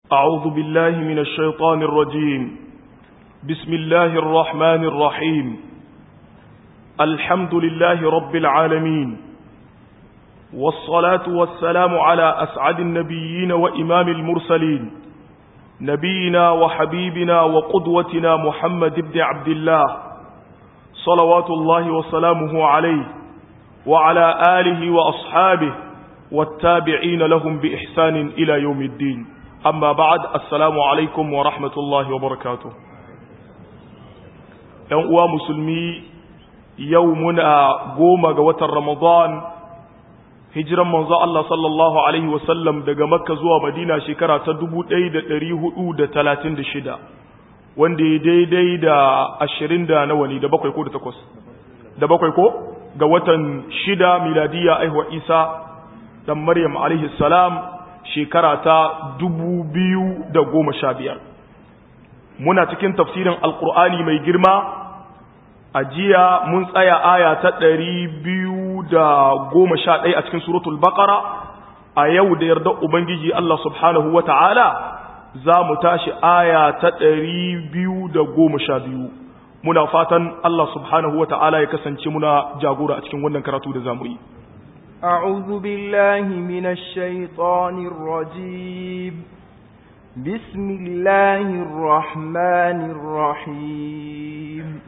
أعوذ بالله من الشيطان الرجيم. بسم الله الرحمن الرحيم. الحمد لله رب العالمين، والصلاة والسلام على أسعد النبيين وإمام المرسلين، نبينا وحبيبنا وقدوتنا محمد بن عبد الله صلوات الله وسلامه عليه وعلى آله وأصحابه والتابعين لهم بإحسان إلى يوم الدين. أما بعد، السلام عليكم ورحمة الله وبركاته. يوم مسلمي يومنا قوم قوة رمضان هجرا منذ الله صلى الله عليه وسلم دقى مكة زوى مدينة شكرا تدبو ديدا تريه أودة 36 وندي ديدا 20 دا نواني دا بقى يكون تكوس دا بقى يكون قوة شدا ميلادية أيوة إيسا دا مريم عليه السلام shekara ta 2015 muna cikin tafsirin alkur'ani mai girma. A jiya mun tsaya aya ta 211 a cikin suratul baqara. A yau da yarda ubangiji Allah subhanahu wata'ala za mu tashi aya ta 212. muna fatan Allah subhanahu wata'ala ya kasance muna jagora a cikin wannan karatu da zamu yi. أعوذ بالله من الشيطان الرجيم. بسم الله الرحمن الرحيم.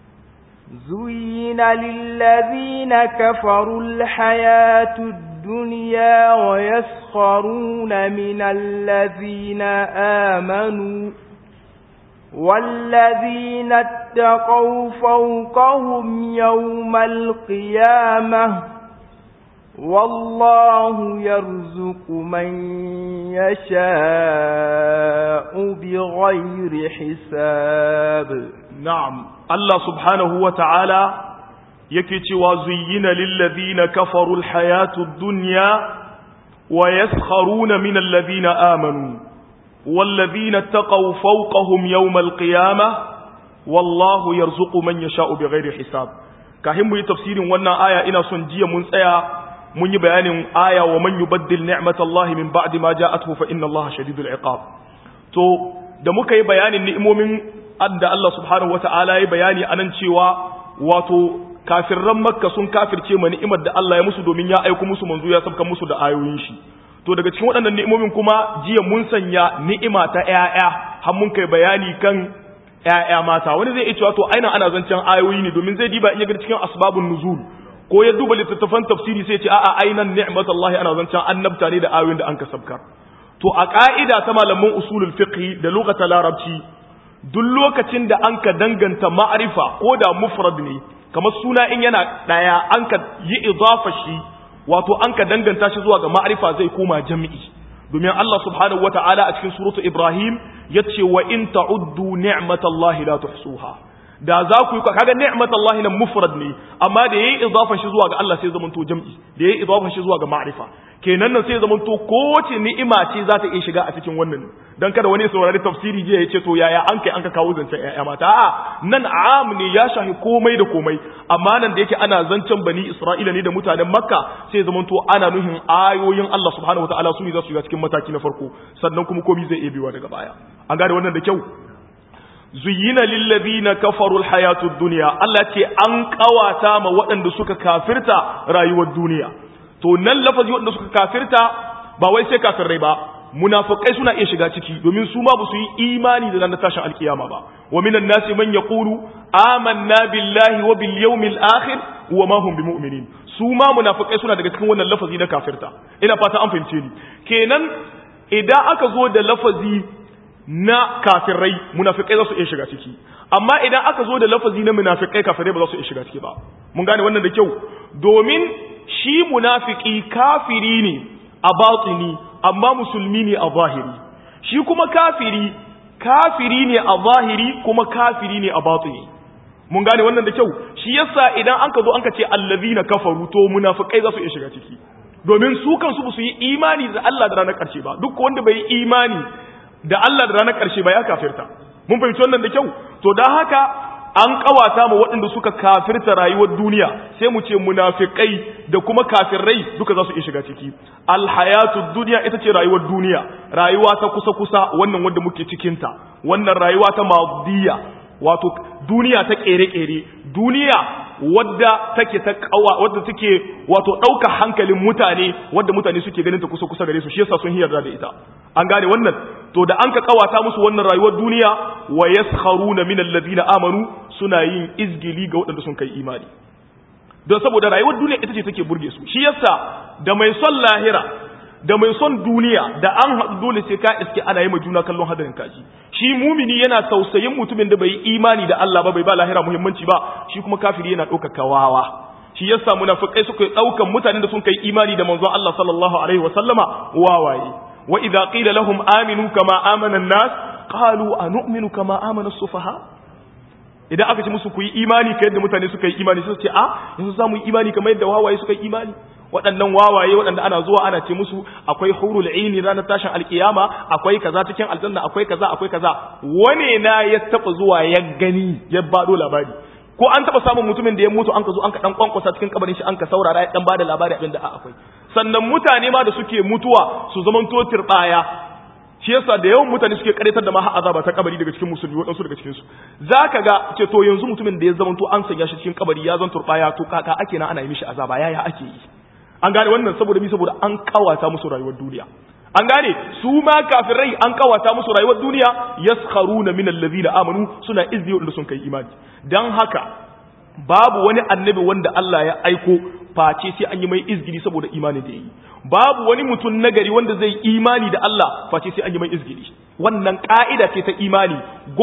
زين للذين كفروا الحياة الدنيا ويسخرون من الذين آمنوا والذين اتقوا فوقهم يوم القيامة والله يرزق من يشاء بغير حساب. نعم، الله سبحانه وتعالى يكتي وزين للذين كفروا الحياة الدنيا ويسخرون من الذين آمنوا والذين اتقوا فوقهم يوم القيامة والله يرزق من يشاء بغير حساب. كهم يتفسير وانا آية إنا سنجية منسية mun yi bayanin aya wa man yubaddil ni'matallahi min ba'di ma ja'atuhu fa inna Allaha shadidul iqab. To da muka yi bayanin ni'imomin da Allah subhanahu wata'ala ya bayani anan cewa wato kafirran Makka sun kafirce ma ni'imar da Allah ya musu domin ya aika musu manzo ya sabkan musu da ayoyin shi. To daga cikin waɗannan ni'imomin kuma jiya mun sanya ni'ima ta ƴaƴa har mun kai bayani kan ƴaƴa mata. Wani zai iya cewa to aina ana zancen ayoyi ne domin zai diba in ya ga cikin asbabun nuzul ko ya duba littattafan tafsiri sai ce a'a ainan ni'matullahi ana zancan annabta ne da ayoyin da an kasabkar. To a ka'ida ta malaman usulul fiqh da lugatul larabci duk lokacin da an ka danganta ma'rifa ko da mufrad ne kamar suna in yana daya an ka yi idafa shi wato an ka danganta shi zuwa ga ma'rifa zai koma jami'i domin Allah subhanahu wata'ala a cikin suratu Ibrahim yace wa in ta'uddu ni'matallahi la tuhsuha. Da za ku yi kaga ni'matallahi nan mufrad ne amma da yayi idafan shi zuwa ga Allah sai zaman to jam'i da yayi idafan shi zuwa ga ma'rifa kenan nan sai zaman to kowace ni'ima ce za ta iya shiga a cikin wannan dan kada wani saurari tafsiri je ya ce to yaya an kai an ka kawo zancen ƴaƴa mata a'a nan am ne ya shahi komai da komai amma nan da yake ana zancen bani Isra'ila ne da mutanen Makka sai zaman to ana nuhin ayoyin Allah subhanahu wataala su ne za su shiga cikin mataki na farko sannan kuma komai zai iya biwa daga baya an gane wannan da kyau. Zuyina lillazina kafaru alhayatud dunya, Allah ce an kawata ma waɗanda suka kafirta rayuwar duniya. To nan lafazi waɗanda suka kafirta ba wai sai kafirai ba, munafikai suna iya shiga ciki domin su ma ba su yi imani da ranar tashin alkiyama ba. Wa minan nasi man yaqulu amanna billahi wa bil yawmil akhir wa ma hum bimu'minin. Su ma munafikai suna daga cikin wannan lafazi na kafirta. Ina fata an fahimce ni. Kenan idan aka zo da lafazi na kafirai munafikai za su iya shiga ciki amma idan aka zo da lafazi na munafikai kafirai ba za su iya shiga ciki ba. Mun gane wannan da kyau domin shi munafiki kafiri ne a batini amma musulmi ne a zahiri, shi kuma kafiri ne a zahiri kuma kafiri ne a batini. Mun gane wannan da kyau shi yasa idan an ka zo an ka ce allazina kafaru to munafikai za su iya shiga ciki domin su kansu ba su yi imani da Allah da ranar ƙarshe ba. Duk wanda bai yi imani da Allah da ranar ƙarshe ba ya kafirta. Mun fahimci wannan da kyau. To dan haka an kawata ma waɗanda suka kafirta rayuwar duniya sai mu ce munafikai da kuma kafirai duka za su iya shiga ciki. Alhayatud dunya ita ce rayuwar duniya, rayuwa ta kusa wannan wanda muke cikin ta, wannan rayuwa ta madiya, wato duniya ta kere-kere, duniya wadda take ta wadda take wato dauka hankalin mutane, wadda mutane suke ganin ta kusa gare su, shi yasa sun yarda da ita. An gane wannan? To da an ka kawata musu wannan rayuwar duniya, wa yaskharuna minal ladina amanu, suna yin izgili ga waɗanda sun kai imani. Don saboda rayuwar duniya ita ce take burge su. Shi yasa da mai son lahira da mai son duniya da an haɗu dole sai ka iske ana yi ma juna kallon hadarin kaji. Shi mumini yana tausayin mutumin da bai imani da Allah ba, bai ba lahira muhimmanci ba, shi kuma kafiri yana ɗaukar kawawa. Shi yasa munafikai suka ɗaukan mutanen da sun kai imani da manzon Allah sallallahu alaihi wa sallama wawaye. Wa idza qila lahum aminu kama amana an-nas qalu anu'minu kama amana as-sufaha. Idan aka ce musu ku yi imani ka yadda mutane suka yi imani, sai su ce yanzu za mu yi imani kamar yadda wawaye suka yi imani. Waɗannan wawaye waɗanda ana zuwa ana ce musu akwai hurul aini ranar tashin alkiyama, akwai kaza cikin aljanna, akwai kaza. Wane na ya taba zuwa ya gani ya bado labari? Ko an taba samun mutumin da ya mutu an ka zo an ka dan kwankwasa cikin kabarin shi an ka saurara ya dan bada labari abin da akwai. Sannan mutane ma da suke mutuwa su zaman to tirbaya, shi yasa da yawan mutane suke karetar da ma har azaba ta kabari daga cikin musulmi, waɗansu daga cikin su zaka ga ce to yanzu mutumin da ya zama to an sanya shi cikin kabari ya zan turbaya, to kaka ake nan ana yi mishi azaba, yaya ake yi? An gane wannan saboda an kawata musu rayuwar duniya. An gane su ma kafirai an kawata musu rayuwar duniya, yaskharuna minal ladina amanu, suna izzi wanda sun kai imani. Dan haka babu wani annabi wanda Allah ya aiko face sai an yi mai izgili saboda imani da yi. Babu wani mutum nagari wanda zai imani da Allah face sai an yi mai izgili. Wannan ka'ida ce ta imani.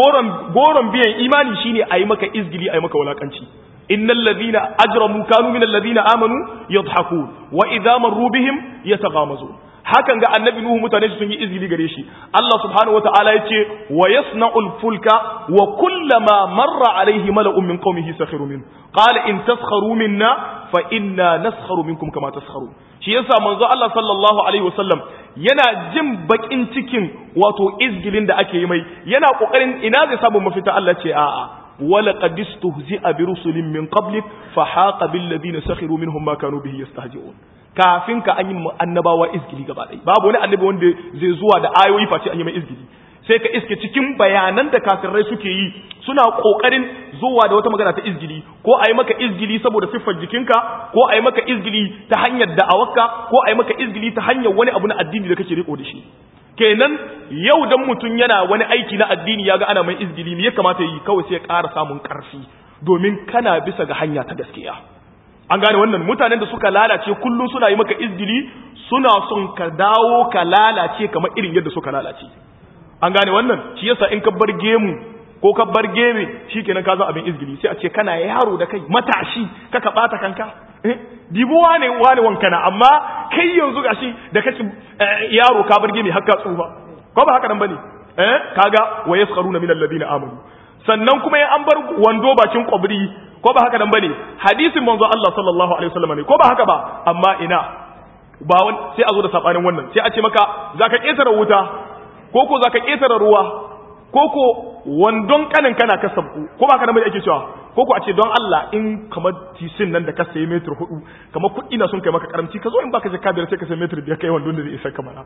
Goron biyan imani shine ayi maka izgili, ayi maka walakanci. innal ladhina ajramu kanu minal ladhina amanu yadhhakun wa idha marru bihim yataghamazun. hakan ga annabi nuhu mutane sun yi izgili gare shi. Allah subhanahu wataala yace wa yasna'ul fulka wa kullama marra alayhi mala'un min qaumihi sakhiru min qala in taskharu minna fa inna naskharu minkum kama taskharun. shi yasa manzo Allah sallallahu alaihi wasallam yana jin bakin cikin wato izgilin da ake yi mai, yana kokarin ina zai samu mafita. Allah ce a'a ولقد استهزئ برسل من قبلك فحاق بالذين سخروا منهم ما كانوا به يستهزئون. kafin ka an yi annabawa izgili gaba ɗaya, babu wani annabi wanda zai zuwa da ayoyi face an yi mai izgili. sai ka iske cikin bayanan da kafirai suke yi suna kokarin zuwa da wata magana ta izgili, ko a yi maka izgili saboda siffar jikinka, ko a yi maka izgili ta hanyar da'awarka, ko a yi maka izgili ta hanyar wani abu na addini da kake riko da shi. kenan yau dan mutum yana wani aiki na addini ya ga ana mai izgili, me ya kamata yi? Kawai sai ya ƙara samun ƙarfi, domin kana bisa ga hanya ta gaskiya. An gane wannan. Mutanen da suka lalace kullum suna yi maka izgili, suna son ka dawo ka lalace kamar irin yadda suka lalace. An gane wannan. Shi yasa in ka bar gemu ko ka bar geme, shikenan ka zo abin izgili, sai a ce kana yaro da kai, matashi, ka bata kanka. Dibuwa ne wani wankana, amma kai yanzu gashi da kake yaro ka bar geme har ka tsufa, ko ba haka nan bane? Kaga wa yaskharuna minal ladina amanu. Sannan kuma an bar wando bakin kwabri, ko ba haka nan bane? Hadisin manzo Allah sallallahu alaihi wasallam ne, ko ba haka ba? Amma ina ba sai a zo da sabanin wannan, sai a ce maka zaka ketara wuta, ko zaka ketara ruwa, ko wandon kanin kana kasabku, ko ba haka nan bane ake cewa? Ko a ce don Allah in kamar tisin nan da ka sayi metar 4, kamar kuɗi na sun kai maka karamci, ka zo in baka zakka biyar sai ka sayi metar 5 kai wandon da zai isa kamar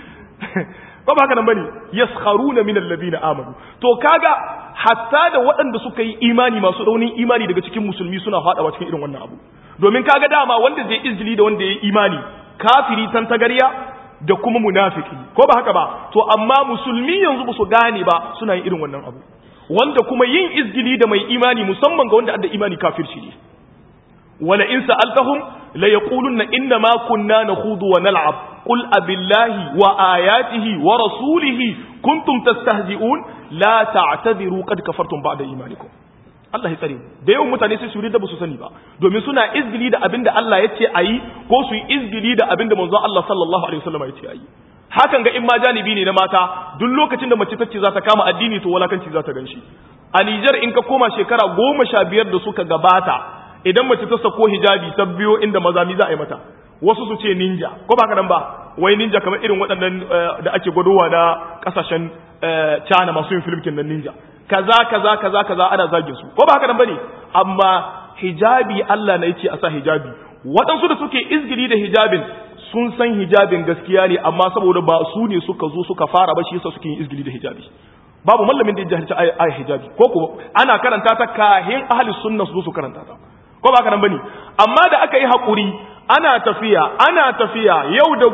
ko ba haka nan bane? Yaskharuna minal ladina amanu. To kaga hatta da waɗanda suka yi imani, masu raunin imani daga cikin musulmi suna fadawa cikin irin wannan abu. Domin kaga dama wanda zai izgili da wanda ya yi imani, kafiri tantagariya da kuma munafiki, ko ba haka ba? To amma musulmi yanzu ba su gane ba, suna yin irin wannan abu. Wanda kuma yin izgili da mai imani, musamman ga wanda adda imani, kafirci ne. wala in sa'altahum la yaquluna inna ma kunna nakhudu wa nal'ab qul abillahi wa ayatihi wa rasulihi kuntum tastahzi'un la ta'tadiru qad kafartum ba'da imanikum. Allah ya tsare da yawan mutane sai su rida ba su sani ba, domin suna izgili da abinda Allah ya ce ayi, ko su yi izgili da abinda manzon Allah sallallahu alaihi wasallam ya ce ayi. Hakan ga in ma janibi ne na mata, duk lokacin da mace tace za ta kama addini to walakanci za ta ganshi. A Niger in ka koma shekara 15 da suka gabata, idan mace ta sako hijabi ta biyo inda maza mi za a yi mata, wasu su ce ninja, ko ba haka nan ba? Wai ninja kamar irin waɗannan da ake gwadowa na kasashen China masu yin filmkin nan ninja. kaza ana zagin su ko ba haka nan bane amma hijabi Allah ne yace a sa hijabi waɗansu da suke izgili da hijabin sun san hijabin gaskiya ne amma saboda ba su ne suka zo suka fara ba shi yasa suke yin izgili da hijabi babu mallamin da ya jahilci ayat hijabi ko ko ana karanta ta kahin ahli sunna su zo su karanta ta ko ba haka nan bane amma da aka yi hakuri ana tafiya yau da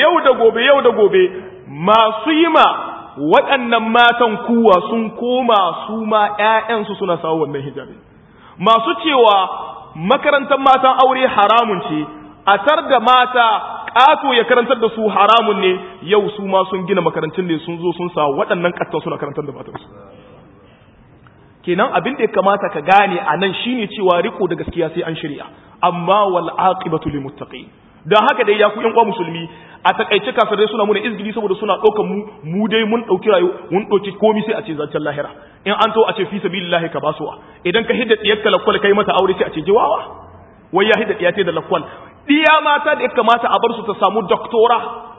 gobe masu yi ma waɗannan matan kuwa sun koma su ma ƴaƴansu suna sawo wannan hijabi masu cewa makarantar matan aure haramun ce a tar da mata ƙato ya karantar da su haramun ne yau su ma sun gina makarantun ne sun zo sun sa waɗannan ƙattan suna karantar da matansu kenan abin da ya kamata ka gane a nan shine cewa riko da gaskiya sai an shirya amma wal aqibatu lil muttaqin dan haka dai ya ku yan uwa musulmi a takaice kafirai suna muna izgili saboda suna daukar mu dai mun dauki mun dauki komai sai a ce zancen lahira in an to a ce fi sabilillahi ka basuwa idan ka hidda diyarka lakwal kai mata aure sai a ce jiwawa wai ya hidda diyate da lakwal diya mata da ya kamata a bar su ta samu doctora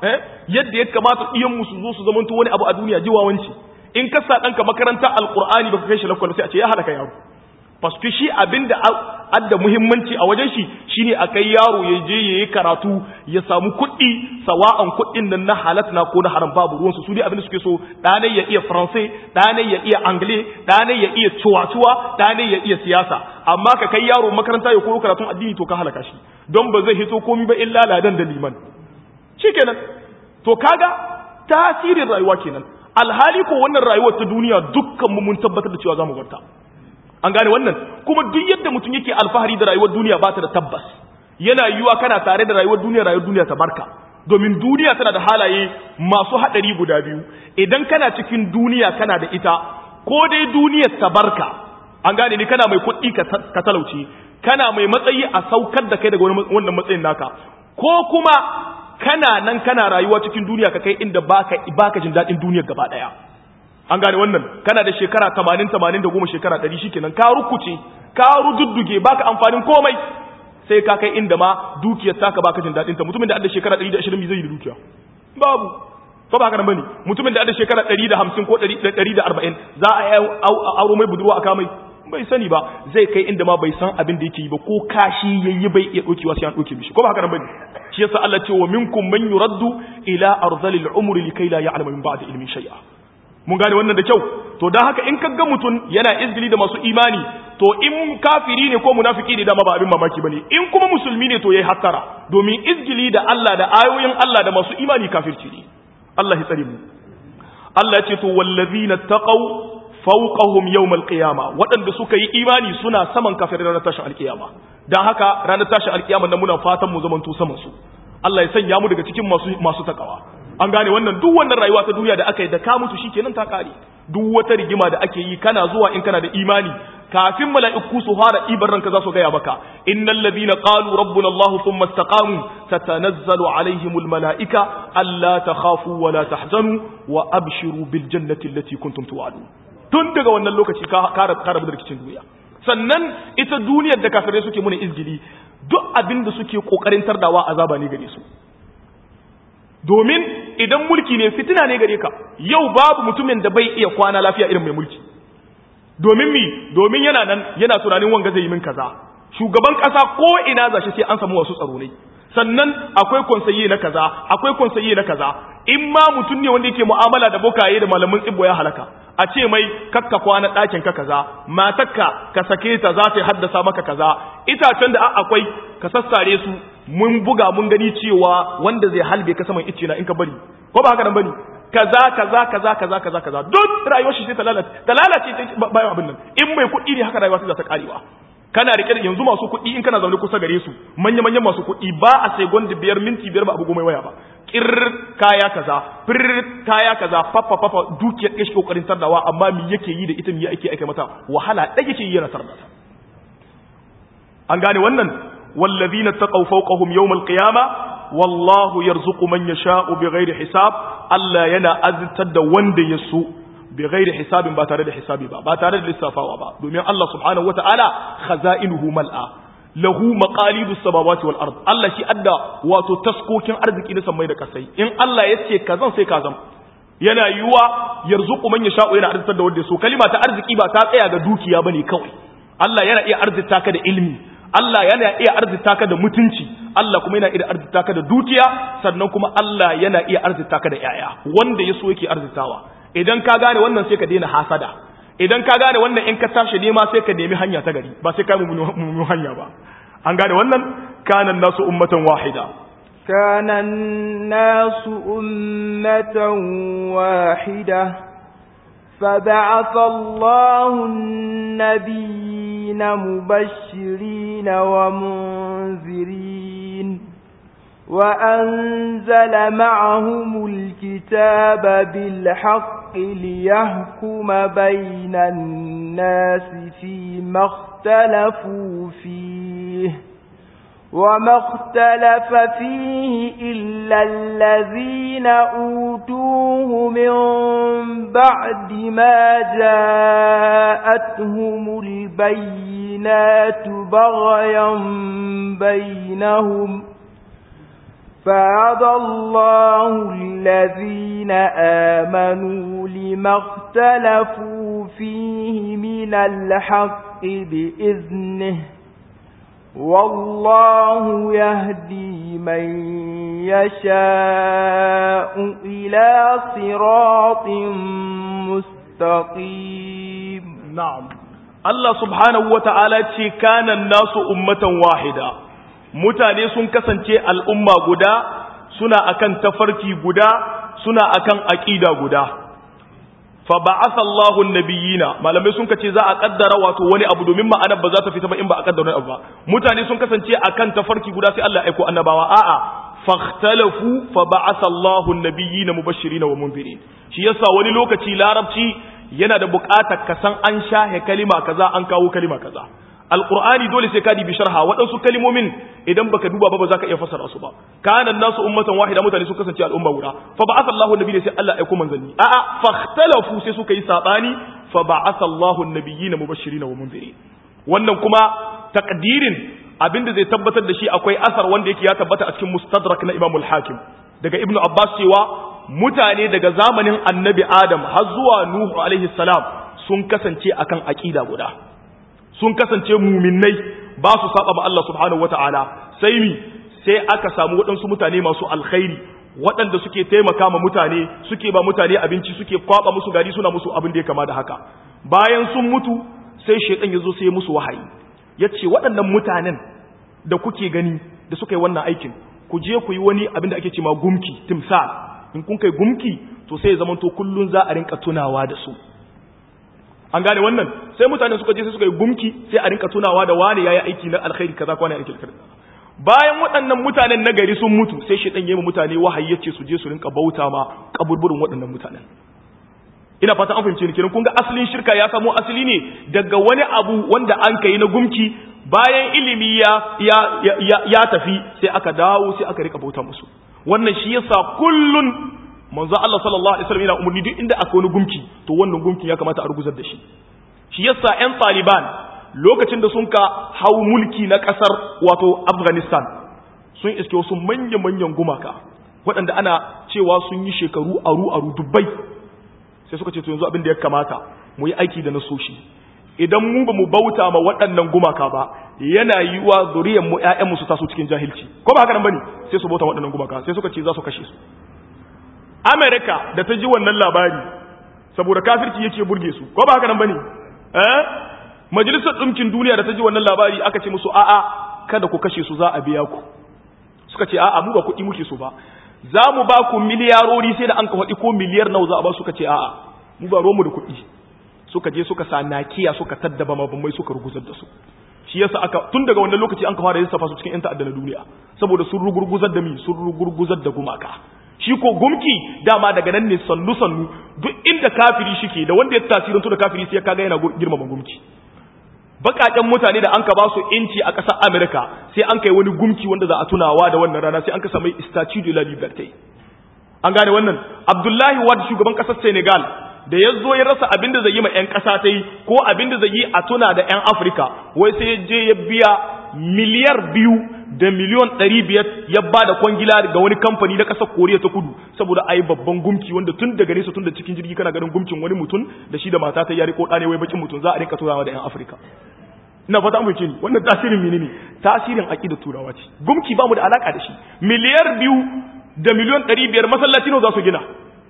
yadda ya kamata iyan musu zo su zamanto wani abu a duniya jiwawanci in ka sa danka makarantar alqur'ani baka kai shi lakwal sai a ce ya halaka yaro paske shi abinda adda muhimmanci a wajen shi shine akai yaro ya je yayi karatu ya samu kuɗi sawa'an kuɗin nan na halat na ko na haram babu ruwan su dai abinda suke so dane ya iya français dane ya iya anglais dane ya iya cuwa dane ya iya siyasa amma ka kai yaro makaranta ya koyo karatun addini to ka halaka shi don ba zai hito komai ba illa ladan da liman shikenan to kaga tasirin rayuwa kenan alhali ko wannan rayuwar ta duniya dukkan mu mun tabbatar da cewa zamu barta an gane wannan kuma duk yadda mutum yake alfahari da rayuwar duniya ba ta da tabbas yana yiwuwa kana tare da rayuwar duniya ta barka domin duniya tana da halaye masu hadari guda biyu idan kana cikin duniya kana da ita ko dai duniyar ta barka an gane ni kana mai kuɗi ka talauci kana mai matsayi a saukar da kai daga wannan matsayin naka ko kuma kana nan kana rayuwa cikin duniya ka kai inda baka jin daɗin duniyar gaba ɗaya an gane wannan kana da shekara 80 da goma shekara 100 shikenan ka rukuce ka rududduge baka amfanin komai sai ka kai inda ma dukiyar taka baka jin dadin ta mutumin da adda shekara 120 zai yi dukiya babu ko ba ka nan bane mutumin da adda shekara 150 ko 140 za a auro mai budurwa aka mai bai sani ba zai kai inda ma bai san abin da yake yi ba ko kashi yayi bai iya dokewa sai an doke mishi ko ba haka nan bane shi yasa Allah ce wa minkum man yuraddu ila arzalil umri likay la ya'lamu min ba'di ilmin shay'a mun gane wannan da kyau to dan haka in kaga mutun yana izgili da masu imani to in kafiri ne ko munafiki ne dama ba abin mamaki bane in kuma musulmi ne to yayi hattara domin izgili da Allah da ayoyin Allah da masu imani kafirci ne Allah ya tsare mu Allah ya ce to wallazina taqaw fawqahum yawm alqiyama wadanda suka yi imani suna saman kafirai ranar tashin alqiyama dan haka ranar tashin alqiyama nan muna fatan mu zamanto saman su Allah ya sanya mu daga cikin masu takawa an gane wannan duk wannan rayuwa ta duniya da aka yi da ka mutu shikenan ta kare duk wata rigima da ake yi kana zuwa in kana da imani kafin mala'iku su fara ibar ranka za su gaya maka innal ladina qalu rabbuna Allah thumma istaqamu tatanazzalu alaihimul mala'ika alla takhafu wa la tahzanu wa abshiru bil jannati allati kuntum tu'adun tun daga wannan lokaci ka rabu da rikicin duniya sannan ita duniyar da kafirai suke muna izgili duk abin da suke kokarin tardawa azaba ne gare su domin idan mulki ne fitina ne gare ka yau babu mutumin da bai iya kwana lafiya irin mai mulki domin yana nan yana tunanin wanga zai yi min kaza shugaban kasa ko ina zashi sai an samu wasu tsaro ne sannan akwai konsaye na kaza akwai konsaye na kaza in ma mutum ne wanda yake mu'amala da bokaye da malamin tsibbo ya halaka a ce mai kakka kwana ɗakin ka kaza matakka ka sake ta za ta haddasa maka kaza itacen da akwai ka sassare su mun buga mun gani cewa wanda zai halbe ka saman icce na in ka bari ko ba haka nan bane kaza duk rayuwar shi sai ta lalace bayan abin nan in mai kuɗi ne haka rayuwa sai za ta karewa kana rike da yanzu masu kuɗi in kana zaune kusa gare su manya-manyan masu kuɗi ba a second 5 minti 5 ba abu goma waya ba kaya kaza kaya kaza fafa dukiyar ɗaya shi kokarin tardawa amma mi yake yi da ita mi yake aika mata wahala ɗaya yake yi yana tardata an gane wannan wallazina taqaw fawqahum yawm alqiyama wallahu yarzuqu man yasha'u bighairi hisab Allah yana azantar da wanda ya so bighairi hisabin ba tare da hisabi ba tare da lissafawa ba domin Allah subhanahu wataala khaza'inuhu mal'a lahu maqalidus samawati wal ard Allah shi adda wato taskokin arziki na samai da kasai in Allah yace kazan sai kazan yana yiwa yarzuqu man yasha'u yana arzitar da wanda so kalima ta arziki ba ta tsaya ga dukiya bane kawai Allah yana iya arzita ka da ilimi Allah yana iya arzita ka da mutunci Allah kuma yana iya arzita ka da dukiya sannan kuma Allah yana iya arzita ka da yaya wanda yaso yake arzitawa idan ka gane wannan sai ka daina hasada idan ka gane wannan in ka tashi nema sai ka nemi hanya ta gari ba sai ka mu hanya ba an gane wannan kana nasu ummatan wahida كان الناس أمة واحدة فبعث الله النبيين مبشرين ومنذرين وأنزل معهم الكتاب بالحق ليحكم بين الناس فيما اختلفوا فيه وما اختلف فيه إلا الذين أوتوه من بعد ما جاءتهم البينات بغيا بينهم فهدى الله الذين آمنوا لما اختلفوا فيه من الحق بإذنه والله يهدي من يشاء إلى صراط مستقيم نعم الله سبحانه وتعالى كان الناس أمة واحدة mutane sun kasance al'umma guda suna akan tafarki guda suna akan aqida guda fa ba'atha Allahu an-nabiyina malamai sun kace za a kaddara wato wani abu domin ma'anar ba za ta fita ba in ba a kaddara wani abu ba mutane sun kasance akan tafarki guda sai Allah ya aika annabawa a'a fakhtalafu fa ba'atha Allahu an-nabiyina mubashirin wa munzirin shi yasa wani lokaci larabci yana da buƙatar ka san an shahe kalima kaza an kawo kalima kaza alqur'ani dole sai ka dibi sharha waɗansu kalimomin idan baka duba ba za ka iya fassara su ba kana nasu ummatan wahida mutane su kasance al'umma guda fa ba'atha Allahu an-nabiyina sai Allah ya aika manzanni a'a fakhtalafu sai suka yi sabani fa ba'atha Allahu an-nabiyina mubashirin wa munzirin wannan kuma takdirin abinda zai tabbatar da shi akwai asar wanda yake ya tabbata a cikin mustadrak na Imam al-Hakim daga Ibn Abbas cewa mutane daga zamanin Annabi Adam har zuwa Nuhu alaihi salam sun kasance akan aqida guda sun kasance muminai ba su saba ma Allah subhanahu wata'ala sai aka samu waɗansu mutane masu alkhairi waɗanda suke taimaka ma mutane suke ba mutane abinci suke kwaba musu gari suna musu abin da ya kama da haka bayan sun mutu sai shaitan ya zo sai musu wahayi ya ce waɗannan mutanen da kuke gani da suka yi wannan aikin ku je ku yi wani abin da ake ce ma gumki timsal in kun kai gumki to sai ya zamanto kullun za a rinka tunawa da su an gane wannan sai mutane suka je sai suka yi gumki sai a rinka tunawa da wani yayi aiki na alkhairi kaza ko wani aiki alkhairi bayan waɗannan mutanen na gari sun mutu sai shedan yayi mutane wahayi yace su je su rinka bauta ma kaburburin waɗannan mutanen ina fata an fahimce ni kiran kun ga asalin shirka ya samo asali ne daga wani abu wanda an kai na gumki bayan ilimi ya tafi sai aka dawo sai aka rika bauta musu wannan shi yasa kullun manzo Allah sallallahu alaihi wasallam yana umurni duk inda akwai wani gumki to wannan gumkin ya kamata a ruguzar da shi shi yasa ƴan Taliban lokacin da sun ka hau mulki na kasar wato Afghanistan sun iske wasu manyan gumaka waɗanda ana cewa sun yi shekaru aru dubbai sai suka ce to yanzu abin da ya kamata mu yi aiki da nasoshi idan mu ba mu bauta ma waɗannan gumaka ba yana yiwa zuriyar mu ƴaƴan mu su taso cikin jahilci ko ba haka nan bane sai su bauta waɗannan gumaka sai suka ce za su kashe su America da ta ji wannan labari saboda kafirci yake burge su ko ba haka nan bane majalisar ɗinkin duniya da ta ji wannan labari aka ce musu a'a kada ku kashe su za a biya ku suka ce a'a mu ba kuɗi muke so ba za mu ba ku miliyarori sai da an ka faɗi ko miliyar nawa za a ba suka ce a'a mu ba romu da kuɗi suka je suka sa nakiya suka taddaba mabamai suka ruguzar da su shi yasa aka tun daga wannan lokaci an ka fara lissafa su cikin yan ta'adda na duniya saboda sun rugurguzar da sun rugurguzar da gumaka shi ko gumki dama daga nan ne sannu duk inda kafiri shike da wanda ya tasirantu da kafiri sai kaga yana girmama gumki bakaken mutane da an ka ba su inci a ƙasar America sai an kai wani gumki wanda za a tunawa da wannan rana sai an ka samu Statue de la Liberté an gane wannan Abdullahi Wade shugaban ƙasar Senegal da ya zo ya rasa abin da zai yi ma 'yan ƙasa ta yi ko abin da zai yi a tuna da 'yan Afirka wai sai ya je ya biya miliyar 2 da miliyon 500 ya ba da kwangila ga wani kamfani na ƙasar Koriya ta Kudu saboda a yi babban gumki wanda tun daga nesa tun da cikin jirgi kana ganin gumkin wani mutum da shi da mata ta yare ko ɗane wai bakin mutum za a rinka turawa da 'yan Afirka. Ina fata mu ni wannan tasirin menene? Tasirin aqidar turawa ce. Gumki ba mu da alaka da shi. Miliyar 2 da miliyon 500 masallaci nawa za su gina?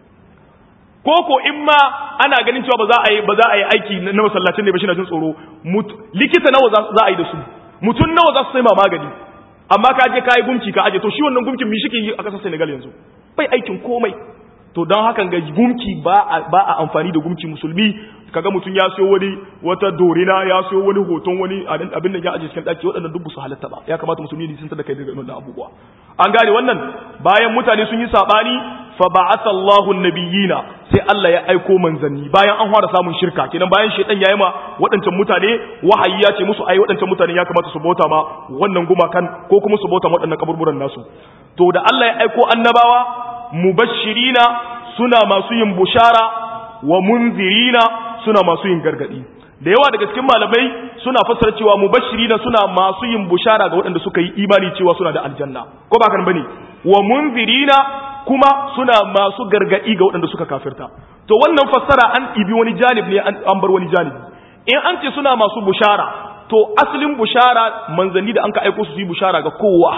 Koko in ma ana ganin cewa ba za a yi aiki na masallacin ne ba shi na jin tsoro. Likita nawa za a yi da su? Mutum nawa za su sai ma magani? Amma ka je ka yi gumki ka aje to shi wannan gumkin mi shike yi a ƙasar Senegal yanzu? Bai aikin komai. To don hakan ga gumki ba a amfani da gumki musulmi kaga mutum ya siyo wata dorina ya siyo wani hoton wani abin da ya aje cikin daki waɗannan duk su halatta ba ya kamata musulmi ne sun tada kai daga wannan abubuwa an gane wannan bayan mutane sun yi sabani fa ba'atha Allahu an-nabiyina sai Allah ya aiko manzanni bayan an fara samun shirka kenan bayan shedan yayi ma waɗancan mutane wahayi ya ce musu ai waɗancan mutane ya kamata su bauta ma wannan gumakan ko kuma su bauta waɗannan kaburburan nasu to da Allah ya aiko annabawa mubashirina suna masu yin bushara wa munzirina suna masu yin gargadi da yawa daga cikin malamai suna fassara cewa mubashirina suna masu yin bushara ga waɗanda suka yi imani cewa suna da aljanna ko ba kan bane wa munzirina kuma suna masu gargadi ga waɗanda suka kafirta to wannan fassara an ibi wani janib ne an bar wani janibi in an ce suna masu bushara to asalin bushara manzanni da an ka aiko su yi bushara ga kowa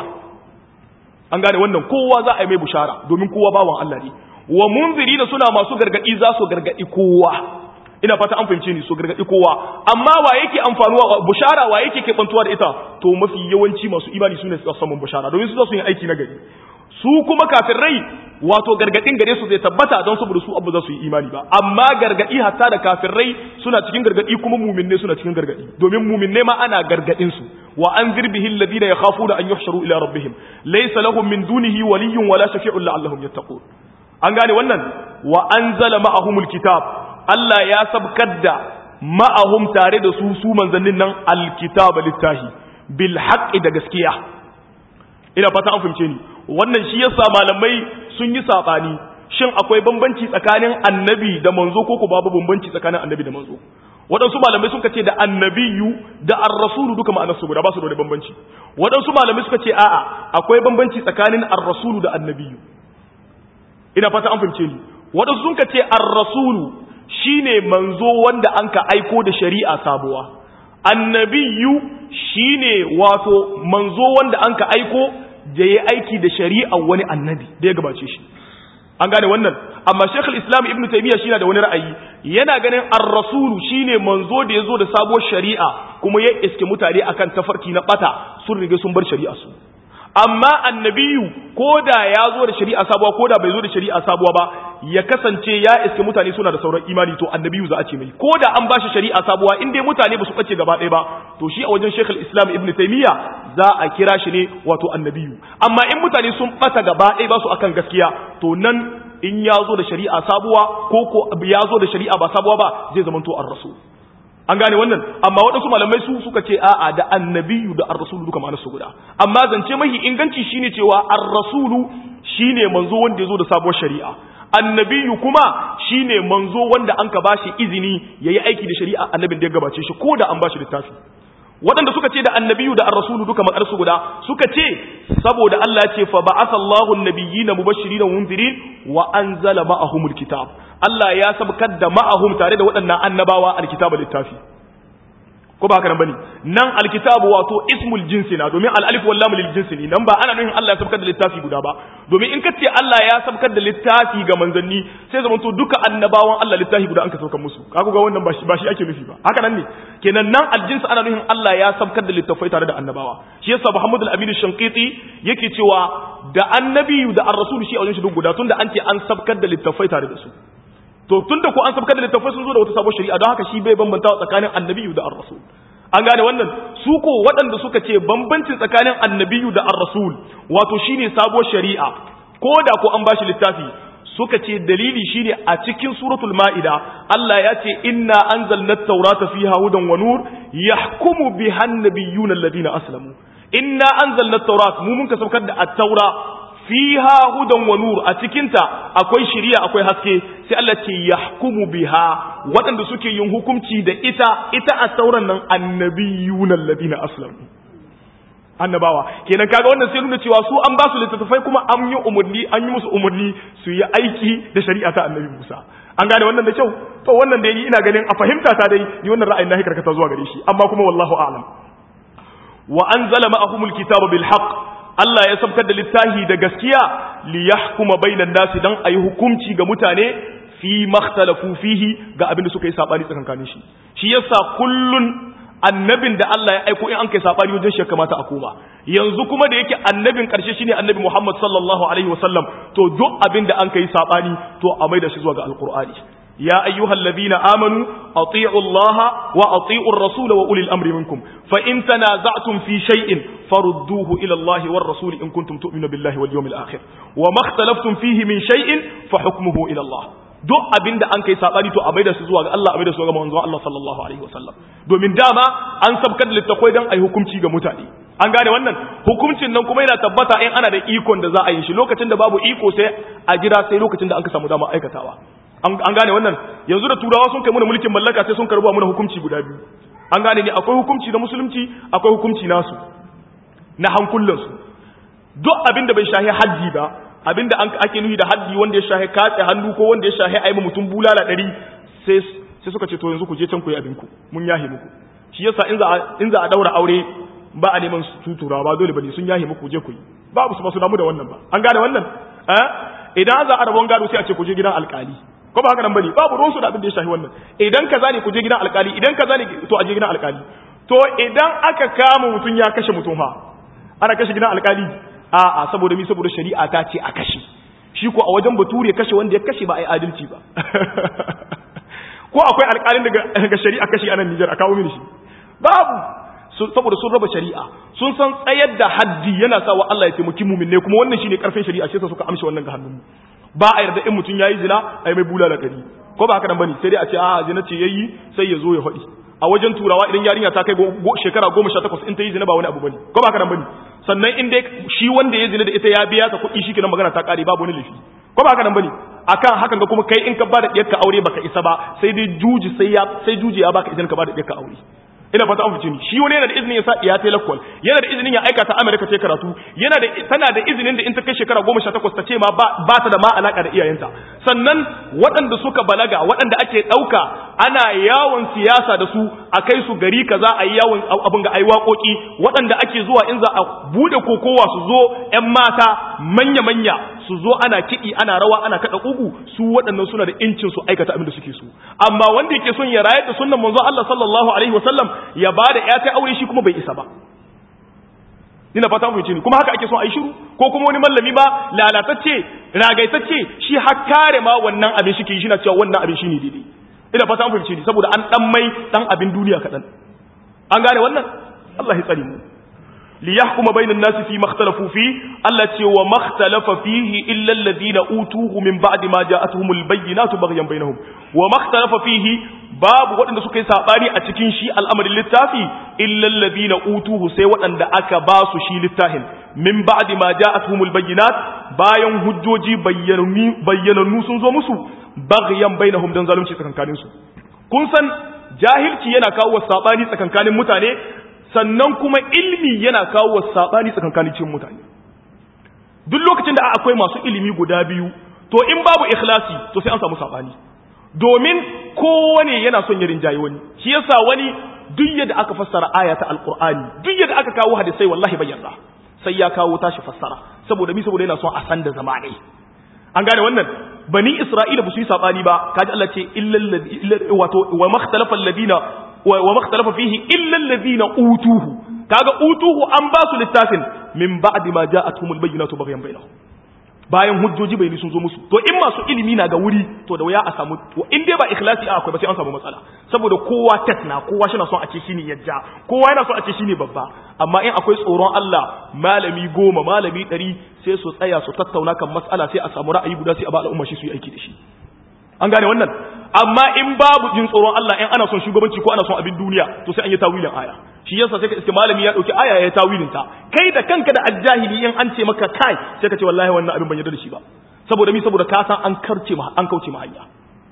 an gane wannan kowa za a yi mai bushara domin kowa bawan Allah ne wa munzirina suna masu gargadi za su gargadi kowa ina fata an fahimce ni su gargadi kowa amma wa yake amfanuwa bushara wa yake kebantuwa da ita to mafi yawanci masu imani sune su samu bushara domin su za su yi aiki na gari su kuma kafirai wato gargadin gare su zai tabbata don saboda su abu za su yi imani ba amma gargadi hatta da kafirai suna cikin gargadi kuma mu'minne suna cikin gargadi domin mu'minne ma ana gargadin su wa anzir bihi alladhina yakhafuna an yuhsharu ila rabbihim laysa lahum min dunihi waliyyun wala shafi'un la'allahum yattaqun an gane wannan wa anzala ma'ahumul kitab Allah ya sabkar da ma'ahum tare da su manzannin nan alkitaba littahi bil haqqi da gaskiya ina fata an fahimce ni wannan shi yasa malamai sun yi sabani shin akwai bambanci tsakanin annabi da manzo ko babu bambanci tsakanin annabi da manzo waɗansu malamai suka ce da annabiyu da ar-rasulu duka ma'anarsu guda ba su da wani bambanci waɗansu malamai suka ce a'a akwai bambanci tsakanin ar-rasulu da annabiyu ina fata an fahimce ni waɗansu sun ce ar-rasulu shine manzo wanda an ka aiko da shari'a sabuwa annabiyu shine wato manzo wanda an ka aiko da ya aiki da shari'a wani annabi da ya gabace shi an gane wannan amma Sheikh al-Islam Ibn Taymiyyah shi na da wani ra'ayi yana ganin ar-rasulu shine manzo da yazo da sabuwar shari'a kuma ya iske mutane akan tafarki na bata sun rige sun bar shari'a su amma annabiyu koda ya zo da shari'a sabuwa koda bai zo da shari'a sabuwa ba ya kasance ya iske mutane suna da sauran imani to annabiyu za a ce mai koda an bashi shari'a sabuwa in dai mutane ba su bace gaba ɗaya ba to shi a wajen Sheikh al-Islam Ibn Taymiyyah za a kira shi ne wato annabiyu amma in mutane sun bata gaba ɗaya ba su akan gaskiya to nan in ya zo da shari'a sabuwa ko ya zo da shari'a ba sabuwa ba zai zamanto ar-rasul an gane wannan amma waɗansu malamai su suka ce a'a da annabiyu da ar-rasulu duka ma'anar su guda amma zance mahi inganci shine cewa ar-rasulu shine manzo wanda yazo da sabuwar shari'a annabiyu kuma shine manzo wanda an ka bashi izini yayi aiki da shari'a annabin da ya gabace shi ko da an bashi littafi waɗanda suka ce da annabiyu da ar-rasulu duka ma'anar su guda suka ce saboda Allah ya ce fa ba'atha Allahu an-nabiyyina mubashirin wa munzirin wa anzala ma'ahumul kitab Allah ya sabkar da ma'ahum tare da waɗannan annabawa alkitaba littafi ko ba haka nan bane nan alkitabu wato ismul jinsi na domin al-alif wal lam lil jinsi ne nan ba ana nufin Allah ya sabkar da littafi guda ba domin in kace Allah ya sabkar da littafi ga manzanni sai zaman to duka annabawan Allah littafi guda an ka saukar musu kaga ga wannan ba shi ake nufi ba haka nan ne kenan nan aljins ana nufin Allah ya sabkar da littafai tare da annabawa shi yasa Muhammad al-Amin al-Shanqiti yake cewa da annabiyu da ar-rasul shi a wajen shi duk guda tunda an ce an sabkar da littafai tare da su to tunda ko an sabkar da littafai sun zo da wata sabon shari'a don haka shi bai bambanta tsakanin annabiyu da ar-rasul an gane wannan su ko waɗanda suka ce bambancin tsakanin annabiyu da ar-rasul wato shine sabuwar shari'a ko da ko an bashi littafi suka ce dalili shine a cikin suratul ma'ida Allah ya ce inna anzalna at-taurata fiha hudan wa nur yahkumu biha an-nabiyyuna alladhina aslamu inna anzalna at-taurata mu mun ka saukar da at-taura fiha hudan wa nur a cikinta akwai shari'a akwai haske sai Allah ce yahkumu biha waɗanda suke yin hukunci da ita a sauran nan annabiyuna alladina aslamu annabawa kenan kaga wannan sai nuna cewa su an ba su littattafai kuma an yi musu umurni su yi aiki da shari'a ta annabi Musa an gane wannan da kyau to wannan dai ni ina ganin a fahimta ta dai ni wannan ra'ayin nahi karkata zuwa gare shi amma kuma wallahu a'lam wa anzala ma'ahumul kitaba bil haqq Allah ya sabkar da littafi da gaskiya li yahkuma bainan nasi dan ayi hukunci ga mutane fi makhtalafu fihi ga abin da suka yi sabani tsakankanin shi yasa kullun annabin da Allah ya aiko in an kai sabani wajen shi kamata a koma yanzu kuma da yake annabin karshe shine annabi Muhammad sallallahu alaihi wasallam to duk abin da an kai sabani to a maida shi zuwa ga alqur'ani ya ayyuhalladhina amanu atii'u allaha wa atii'ur rasula wa ulil amri minkum fa in tanaza'tum fi shay'in farudduhu ila allahi war rasul in kuntum tu'minuna billahi wal yawmil akhir wa ma ikhtalaftum fihi min shay'in fa hukmuhu ila Allah duk abinda an kai sabani to a maida su zuwa ga Allah a maida su ga manzon Allah sallallahu alaihi wasallam domin dama an sabkar littafai dan ai hukunci ga mutane an gane wannan hukuncin nan kuma yana tabbata in ana da ikon da za a yi shi lokacin da babu iko sai a jira sai lokacin da an ka samu dama aikatawa an gane wannan yanzu da turawa sun kai mana mulkin mallaka sai sun karba mana hukunci guda biyu an gane ne akwai hukunci na musulunci akwai hukunci nasu na hankulansu duk abinda bai shahi haddi ba abinda ake nuhi da haddi wanda ya shahi katse hannu ko wanda ya shahi aima mutum bulala 100 sai suka ce to yanzu ku je can ku yi abinku mun yahe muku shi yasa in za a daura aure ba a neman sutura ba dole bane sun yahe muku je ku yi babu su ba su damu da wannan ba an gane wannan idan za a rabon gado sai a ce ku je gidan alkali ko ba haka nan bane babu ruwan su da abin da ya shahi wannan idan kaza ne ku je gidan alkali idan kaza ne to a je gidan alkali to idan aka kama mutum ya kashe mutum ha ana kashe gidan alkali a'a saboda mi saboda shari'a ta ce a kashe shi ko a wajen bature kashe wanda ya kashe ba ai adalci ba ko akwai alkalin daga shari'a kashe a nan Niger a kawo mini shi babu saboda sun raba shari'a sun san tsayar da haddi yana sa wa Allah ya taimaki mu'min ne kuma wannan shine karfin shari'a shi yasa suka amshi wannan ga hannun mu ba a yarda in mutun yayi zina ai mai bulala kari ko ba haka nan bane sai dai a ce a zina ce yayi sai ya zo ya faɗi a wajen turawa idan yarinya ta kai shekara 18 in ta yi zina ba wani abu bane ko ba haka nan bane sannan in dai shi wanda ya zina da ita ya biya ta kuɗi shikenan magana ta kare babu wani laifi ko ba haka nan bane akan hakan ga kuma kai in ka bada diyarka aure baka isa ba sai dai juji sai juji ya baka idan ka bada diyarka aure ina fata an fice ni shi wani yana da izinin ya sa iya ta lakwal yana da izinin ya aika ta America ta karatu tana da izinin da in ta kai shekara 18 ta ce ma ba ta da ma alaka da iyayenta sannan waɗanda suka balaga waɗanda ake ɗauka ana yawon siyasa da su a kai su gari kaza a yi yawon abin ga ai waƙoƙi waɗanda ake zuwa in za a buɗe kokowa su zo ƴan mata manya su zo ana kiɗi ana rawa ana kaɗa ƙugu su waɗannan suna da incin su aikata abin da suke so amma wanda yake son ya rayar da sunnan manzo Allah sallallahu alaihi wasallam ya bada ya ta aure shi kuma bai isa ba ina fata mu ni kuma haka ake son a yi shiru ko kuma wani mallami ba lalatacce ragaitacce shi har kare ma wannan abin shi ke shi na cewa wannan abin shine daidai ina fata mu ni saboda an dan mai dan abin duniya kadan an gane wannan Allah ya tsare mu ليحكم بين الناس فيما اختلفوا فيه التي وما اختلف فيه إلا الذين أوتوه من بعد ما جاءتهم البينات بغيا بينهم وما اختلف فيه باب وأن سكي ساباني أتكين شيء الأمر للتافي إلا الذين أوتوه سيوة أن أكباس شيء للتاهن من بعد ما جاءتهم البينات باين هجوجي بيّن النوسن زومسو بغيا بينهم دن ظالم شيء سكنكانينسو كنسا جاهلتي ينا كاو ساباني سكنكانين متاني sannan kuma ilmi yana kawo sabani tsakankanin cikin mutane duk lokacin da akwai masu ilimi guda biyu to in babu ikhlasi to sai an samu sabani domin kowane yana son yarin jayi wani shi yasa wani duk yadda aka fassara aya ta alqur'ani duk yadda aka kawo hadisi wallahi bai yarda sai ya kawo tashi fassara saboda yana son a san da zamani an gane wannan bani isra'ila ba su yi sabani ba kaji Allah ce illal wato wa makhtalafa alladina wa makhtalafa fihi illa alladhina utuhu kaga utuhu an ba su littafin min ba'di ma ja'atuhumul bayyinatu baghyan bainahum bayan hujjoji bayani sun zo musu to in masu ilimi na ga wuri to da waya a samu to in dai ba ikhlasi akwai ba sai an samu matsala saboda kowa tasna kowa shi na son a ce shine yajja kowa yana son a ce shine babba amma in akwai tsoron Allah malami 10 malami 100 sai su tsaya su tattauna kan matsala sai a samu ra'ayi guda sai a ba al'umma shi su yi aiki da shi an gane wannan amma in babu jin tsoron Allah in ana son shugabanci ko ana son abin duniya to sai an yi tawilin aya shi yasa sai ka iske malami ya dauki aya ya tawilin ta kai da kanka da ajjahili in an ce maka kai sai ka ce wallahi wannan abin ban yarda da shi ba saboda ka san an kauce ma hanya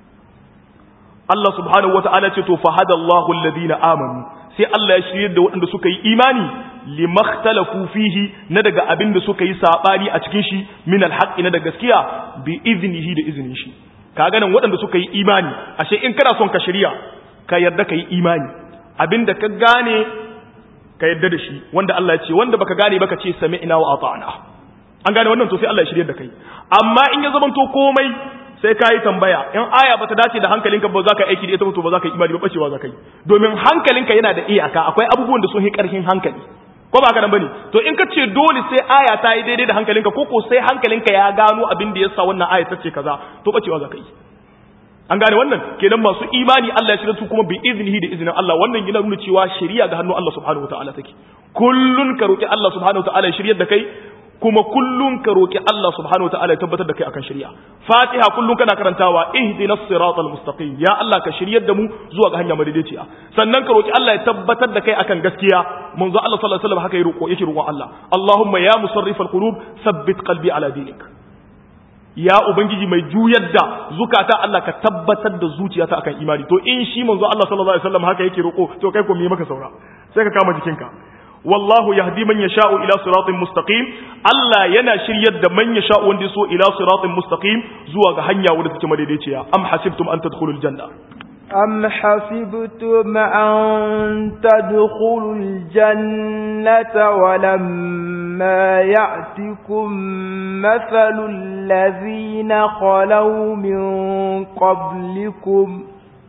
Allah subhanahu wata'ala ce to fahadallahu alladhina amanu sai Allah ya shirye da waɗanda suka yi imani limakhtalafu fihi na daga abin da suka yi sabani a cikin shi min alhaqi na da gaskiya bi iznihi da iznin shi kaga nan waɗanda suka yi imani ashe in kana son ka shirya ka yarda ka yi imani abinda ka gane ka yarda da shi wanda Allah ya ce wanda baka gane baka ce sami'na wa ata'na an gane wannan to sai Allah ya shirye da kai amma in ya zamanto komai sai ka yi tambaya in aya bata dace da hankalinka ba za ka aiki da ita to ba za ka yi imani ba bacewa za ka yi domin hankalinka yana da iyaka akwai abubuwan da sun yi karfin hankali ko ba haka nan bane to in ka ce dole sai aya ta yi daidai da hankalinka ko sai hankalinka ya gano abin da yasa wannan aya ta ce kaza to bacewa za ka yi an gane wannan kenan masu imani Allah ya shirya su kuma bi iznihi da iznin Allah wannan yana nuna cewa shari'a ga hannun Allah subhanahu wataala take kullun ka roki Allah subhanahu wataala ya shiryar da kai kuma kullun ka roki Allah subhanahu wataala ya tabbatar da kai akan shari'a Fatiha kullun kana karantawa ihdinas siratal mustaqim ya Allah ka shiryar da mu zuwa ga hanya madaidaiciya sannan ka roki Allah ya tabbatar da kai akan gaskiya manzo Allah sallallahu alaihi wasallam haka yake roƙon Allah Allahumma ya musarrifal qulub thabbit qalbi ala dinik ya ubangiji mai juyar da zukata Allah ka tabbatar da zuciyata akan imani to in shi manzo Allah sallallahu alaihi wasallam haka yake roko to kai ko me maka saura sai ka kama jikinka wallahu yahdi man yasha'u ila siratin mustaqim Allah yana shiryar da man yasha'u wanda so ila siratin mustaqim zuwa ga hanya wadda take madaidaiciya am hasibtum an tadkhulul janna أم حسبتم أن تدخلوا الجنة ولما يأتكم مثل الذين خلوا من قبلكم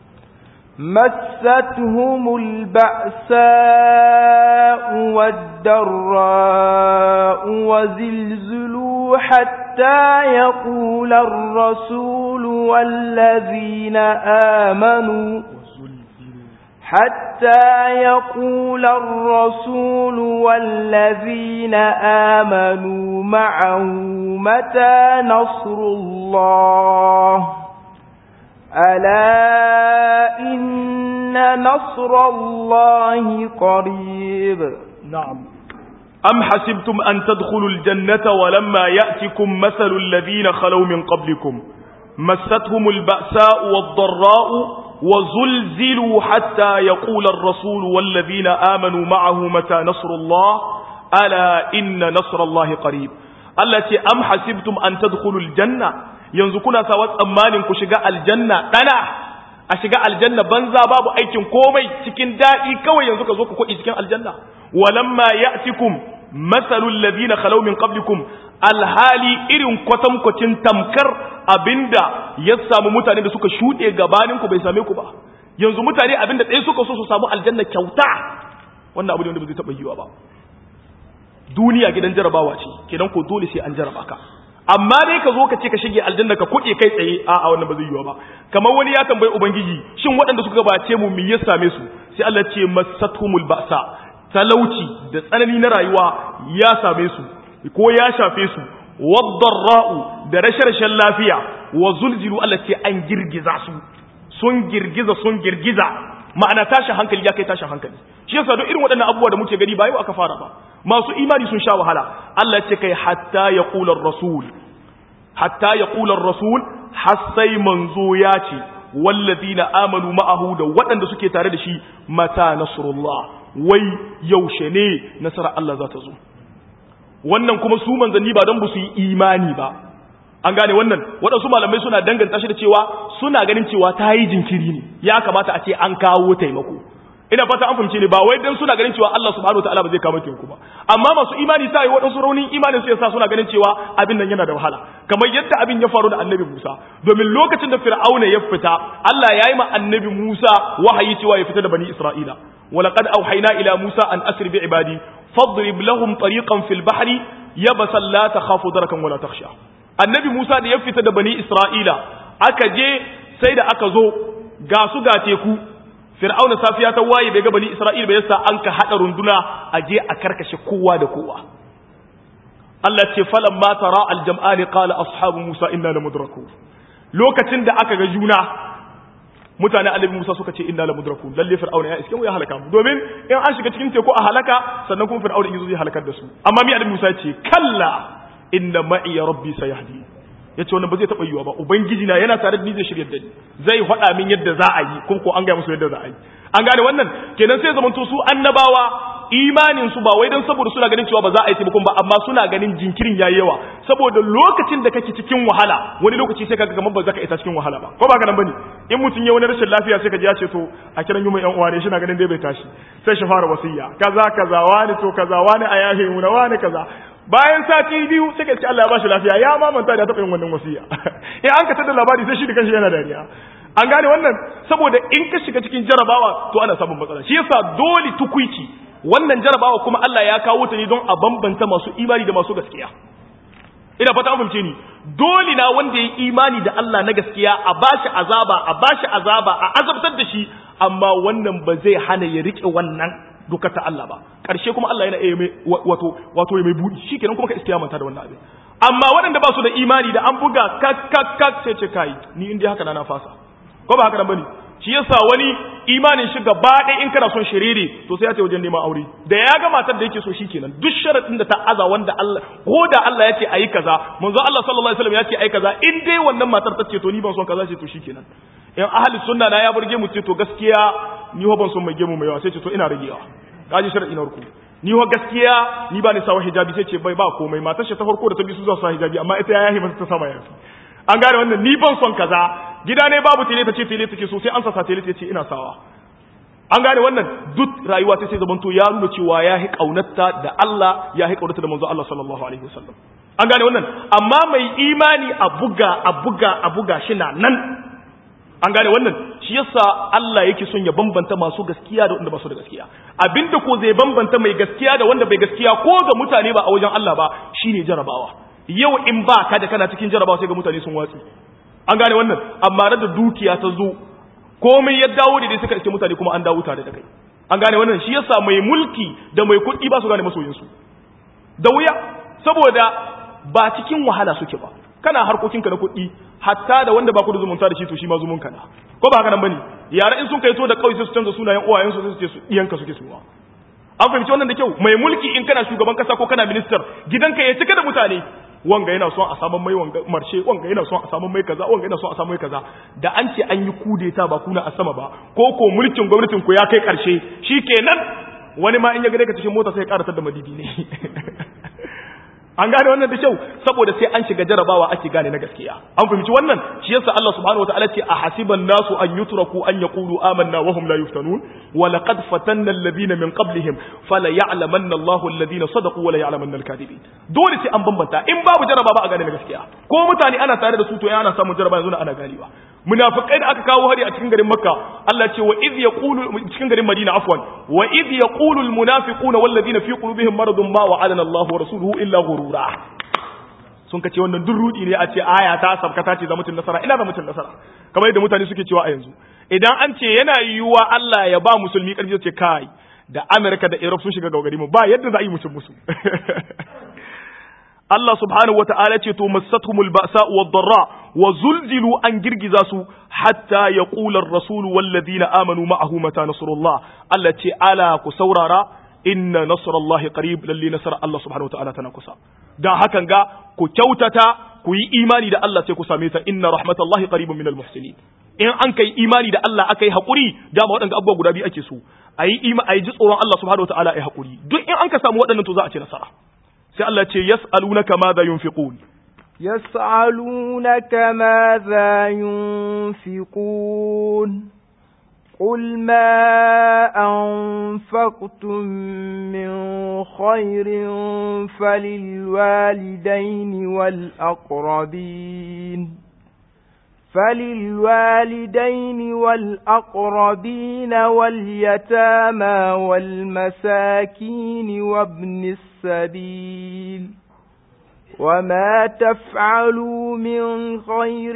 مستهم البأساء والضراء وزلزلوا حتى يقول الرسول والذين آمنوا معه متى نصر الله ألا إن نصر الله قريب نعم أم حسبتم أن تدخلوا الجنة ولما يأتكم مثل الذين خلوا من قبلكم مستهم البأساء والضراء وزلزلوا حتى يقول الرسول والذين آمنوا معه متى نصر الله ألا إن نصر الله قريب التي أم حسبتم أن تدخلوا الجنة yanzu kuna sa tsammanin ku shiga aljanna a shiga aljanna banza babu aikin komai cikin dadi kawai yanzu ka zo ku kudi cikin aljanna walamma ya'tikum masalul ladina khalaw min qablikum alhali irin kwatankwacin tamkar abinda ya samu mutane da suka shude gabanin ku bai same ku ba yanzu mutane abinda dai suka so su samu aljanna kyauta wannan abu ne wanda bai taba yiwa ba duniya gidan jarabawa ce kenan ko dole sai an jaraba ka amma dai ka zo ka ce ka shige aljanna ka kuɗe kai tsaye a wannan ba zai yiwa ba kamar wani ya tambayi ubangiji shin waɗanda suka gabace mu me ya same su sai Allah ce masathumul ba'sa talauci da tsanani na rayuwa ya same su ko ya shafe su wadarra'u da rashin lafiya wa zulzilu Allah ce an girgiza su sun girgiza ma'ana tashin hankali ya kai tashin hankali shi yasa duk irin waɗannan abubuwa da muke gani ba yau aka fara ba masu imani sun sha wahala Allah ce kai hatta yaqula ar-rasul har sai manzo ya ce wallazina amanu ma'ahu da waɗanda suke tare da shi mata nasrullah wai yaushe ne nasara Allah za ta zo wannan kuma su manzanni ba don ba su yi imani ba an gane wannan waɗansu malamai suna danganta shi da cewa suna ganin cewa ta yi jinkiri ne ya kamata a ce an kawo taimako ina fata an fahimce ne ba wai dan suna ganin cewa Allah subhanahu wataala ba zai kawo taimako ba amma masu imani sai waɗansu raunin imanin su yasa suna ganin cewa abin nan yana da wahala kamar yadda abin ya faru da annabi Musa domin lokacin da Fir'auna ya fita Allah ya yi ma annabi Musa wahayi cewa ya fita da bani Isra'ila ولقد أوحينا إلى موسى أن أسر بعبادي فاضرب لهم طريقا في البحر يبسا لا تخاف دركا ولا تخشى النبي موسى da ya fita da bani Isra'ila aka je sai da aka zo ga su ga teku Fir'auna safiya ta waye bai ga bani Isra'ila ba yasa an ka hada runduna a je a karkashe kowa da kowa Allah ce falamma tara aljam'ani qala ashabu Musa inna lamudrakun lokacin da aka ga juna mutane annabi Musa suka ce inna lamudrakun lalle Fir'auna ya iske mu ya halaka mu domin in an shiga cikin teku a halaka sannan kuma Fir'auna yazo zai halakar da su amma mi annabi Musa ce kalla inna ma'i rabbi sayahdi yace wannan ba zai taba yiwa ba ubangiji na yana tare da ni zai shiryar da ni zai faɗa min yadda za a yi ko an ga musu yadda za a yi an gane wannan kenan sai zamanto su annabawa imanin su ba wai dan saboda suna ganin cewa ba za a yi taimakon ba, amma suna ganin jinkirin yayi yawa, saboda lokacin da kake cikin wahala wani lokaci sai kaga kamar ba za ka isa cikin wahala ba, ko ba ka nan bane? In mutun ya wani rashin lafiya sai ka ji ya ce to a kiran yi mai yan uwa ne, shi na ganin dai bai tashi, sai shi fara wasiya kaza kaza wani to kaza wani a yahe mu na wani kaza. Bayan sati biyu sai ka ce Allah ya bashi lafiya, ya ma manta da taɓa yin wannan wasiya. In an ka tada labari sai shi da kanshi yana dariya. An gane wannan, saboda in ka shiga cikin jarabawa to ana samun matsala. Shi yasa dole tukuici wannan jarabawa kuma Allah ya kawo ta ne don a bambanta masu imani da masu gaskiya. Ina fata an fahimce ni, dole na wanda ya imani da Allah na gaskiya a bashi azaba a azabtar da shi, amma wannan ba zai hana ya rike wannan dokar ta Allah ba. Karshe kuma Allah yana mai wato mai budi, shikenan kuma ka istiyamanta da wannan abin. Amma waɗanda ba su da imani da an buga kak sai ce kai ni in dai haka na fasa, ko ba haka nan bane? Shi yasa wani imanin shi gaba ɗaya in kana son shiriri to sai ya ce wajen neman aure, da ya ga matar da yake so shikenan duk sharadin da ta aza wanda Allah ko da Allah ya ce ayi kaza, manzo Allah sallallahu alaihi wasallam ya ce ayi kaza, in dai wannan matar ta ce to ni ban son kaza ce to shikenan. In ahli sunna na ya burge mu ce to gaskiya ni ho ban son mai gemu mai yawa, sai ce to ina ragewa, kaji sharadi na farko. Ni ho gaskiya ni ba ni sawa hijabi, sai ce bai ba komai, matar shi ta farko da ta bi su za su sa hijabi, amma ita ya yahi mata ta sama yafi. An gane wannan, ni ban son kaza, gida ne babu tele ta ce tele take so, sai an sasa tele ta ce ina sawa. An gane wannan, duk rayuwa ta sai zamanto ya nuna cewa ya hi kaunarta da Allah, ya hi kaunarta da manzo Allah sallallahu alaihi wasallam. An gane wannan, amma mai imani a buga shi na nan. An gane wannan, shi yasa Allah yake son ya bambanta masu gaskiya da wanda ba su da gaskiya. Abinda ko zai bambanta mai gaskiya da wanda bai gaskiya ko ga mutane ba a wajen Allah ba, shine jarabawa. Yau in ba ka da kana cikin jarabawa sai ga mutane sun watsi. An gane wannan, amma da dukiya ta zo komai ya dawo da dai suka iske mutane kuma an dawo tare da kai. An gane wannan, shi yasa mai mulki da mai kuɗi ba su gane masoyinsu da wuya, saboda ba cikin wahala suke ba. Kana harkokinka na kuɗi, hatta da wanda ba ku da zumunta da shi to shi ma zumunka na, ko ba haka nan bane? Yara in sun kai to da kauye sai su canza sunayen uwayensu sai su ce su iyanka suke suwa. An fahimci wannan da kyau. Mai mulki in kana shugaban kasa ko kana minister, gidanka ya cika da mutane, wanga yana son a saman mai wanga marshe, wanga yana son a saman mai kaza, wanga yana son a saman mai kaza. Da an ce an yi kudeta ba kuna a sama ba, ko mulkin gwamnatin ku ya kai karshe, shikenan wani ma in ya gare ka cikin mota sai ya karatar da madidi ne. An gane wannan da kyau, saboda sai an shiga jarabawa ake gane na gaskiya. An fahimci wannan, shi yasa Allah subhanahu wataala ce a hasiban nasu an yutraku an yaqulu amanna wa hum la yuftanun wa laqad fatanna alladhina min qablihim fala ya'lamanna Allahu alladhina sadaqu wa la ya'lamanna al-kadhibin. Dole sai an bambanta, in babu jaraba ba a gane na gaskiya. Ko mutane ana tare da su to ana samun jaraba yanzu ana ganewa. Munafikai da aka kawo hari a cikin garin Makka, Allah ce wa idh yaqulu cikin garin Madina afwan, wa idh yaqulu al-munafiquna wal ladina fi qulubihim maradun ma wa'adana Allahu wa rasuluhu illa ghurura. Sun kace wannan duk rudi ne a ce aya ta sabkata ce za mutun nasara, ina za mutun nasara, kamar yadda mutane suke cewa a yanzu. Idan an ce yana yiwuwa Allah ya ba musulmi karfi, ce kai da America da Europe sun shiga gaugari mu, ba yadda za a yi musu. Allah subhanahu wata'ala ce to massatuhumul ba'sa wad-dharra wa zulzilu an girgiza su hatta yaqula ar-rasul wal ladina amanu ma'ahu mata nasrullah. Allah ce ala ku saurara, inna nasrallahi qarib, lalle nasara Allah subhanahu wata'ala tana kusa. Dan hakan ga ku kyautata, ku yi imani da Allah sai ku same ta, inna rahmatallahi qaribun minal muhsinin. In an kai imani da Allah akai hakuri, dama waɗanda abubuwa guda biyu ake so. Ayi ji tsoron Allah subhanahu wata'ala ayi hakuri. Duk in an ka samu waɗannan to za a ci nasara. sai Allah ce yas'alunaka madha yunfiqun yas'alunaka madha yunfiqun قل ما أنفقتم من خير فللوالدين والأقربين واليتامى والمساكين وابن السبيل وما تفعلوا من خير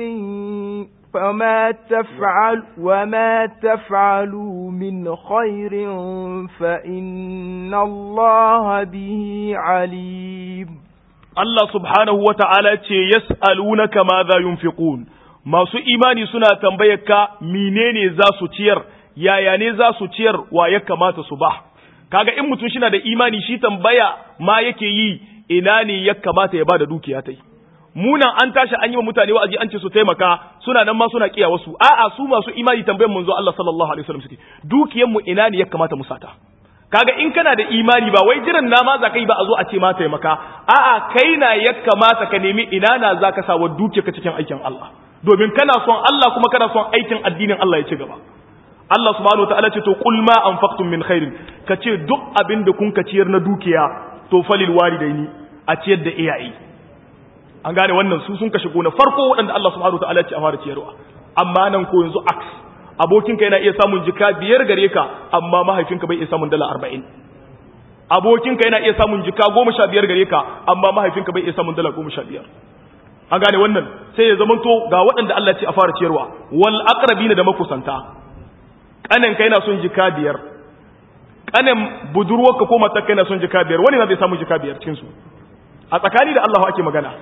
وما تفعلوا من خير فإن الله به عليم. الله سبحانه وتعالى يسألونك ماذا ينفقون. masu imani suna tambayarka menene za su ciyar, yaya ne za su ciyar, wa ya kamata su ba. Kaga in mutum shina da imani shi tambaya ma yake yi ina ne ya kamata ya bada dukiya tai. Munan an tashi an yi wa mutane wa'azi an ce su taimaka, suna nan ma suna kiya wasu. A'a su masu imani tambayar manzo Allah sallallahu alaihi wasallam suke. Dukiyar mu ina ne ya kamata mu sata? kaga in kana da imani ba wai jiran nama za ka yi ba a zo a ce ma taimaka, a'a kai na ya kamata ka nemi ina na za ka sawa duke ka cikin aikin Allah, domin kana son Allah kuma kana son aikin addinin Allah ya ci gaba. Allah subhanahu wataala ce to qul ma anfaqtum min khairin, ka ce duk abin da kun ka ciyar na dukiya to falil walidaini, a ciyar da iyaye. An gane wannan, su sun ka shigo na farko waɗanda Allah subhanahu wataala ya ce a fara ciyarwa. Amma nan ko yanzu aks, abokinka yana iya samun jika 5 gare ka amma mahaifinka bai iya samun dala 40. Abokinka yana iya samun jika 15 gare ka amma mahaifinka bai iya samun dala 15. An gane wannan, sai ya zamanto ga waɗanda Allah ce a fara ciyarwa, wal aqrabina da makusanta. Kanin ka yana son jika 5, kanin budurwarka ko matarka yana son jika 5, wani na zai samu jika 5 cikin su? A tsakani da Allah ake magana.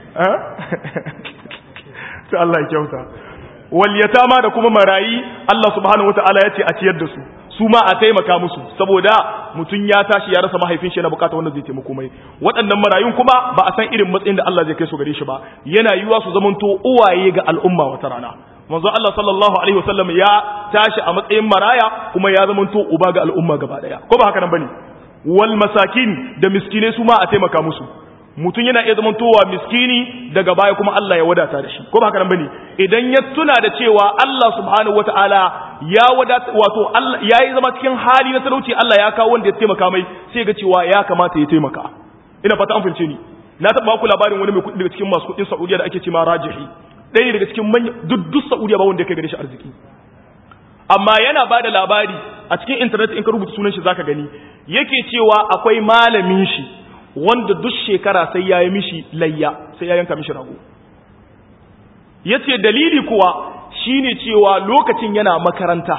Sai Allah ya kyauta. Wal yatama da kuma marayi, Allah subhanahu wataala ya ce a ciyar da su ma a taimaka musu, saboda mutum ya tashi ya rasa mahaifin shi yana bukata wanda zai taimako mai. Waɗannan marayun kuma ba a san irin matsayin da Allah zai kai su gare shi ba, yana yiwa su zamanto uwaye ga al'umma wata rana. Manzo Allah sallallahu alaihi wasallam ya tashi a matsayin maraya kuma ya zamanto uba ga al'umma gaba daya, ko ba haka nan bane? Wal masakin da miskine su ma a taimaka musu. Mutum yana iya zamantowa miskini daga baya kuma Allah ya wadata da shi, ko ba haka nan bane? Idan ya tuna da cewa Allah subhanahu wataala ya wadata, wato Allah yayi zama cikin hali na talauci, Allah ya kawo wanda ya taimaka mai, sai ga cewa ya kamata ya taimaka. Ina fata an fahimce ni. Na taba ku labarin wani mai kuɗi daga cikin masu kuɗin Saudiya da ake cewa Rajihi, ɗaya daga cikin manyan duk Saudiya ba wanda ya kai gare shi arziki. Amma yana bada labari a cikin internet, in ka rubuta sunan shi zaka gani, yake cewa akwai malamin shi wanda duk shekara sai ya yi mishi layya, sai ya yanka mishi rago. Ya ce dalili kuwa shi ne cewa lokacin yana makaranta,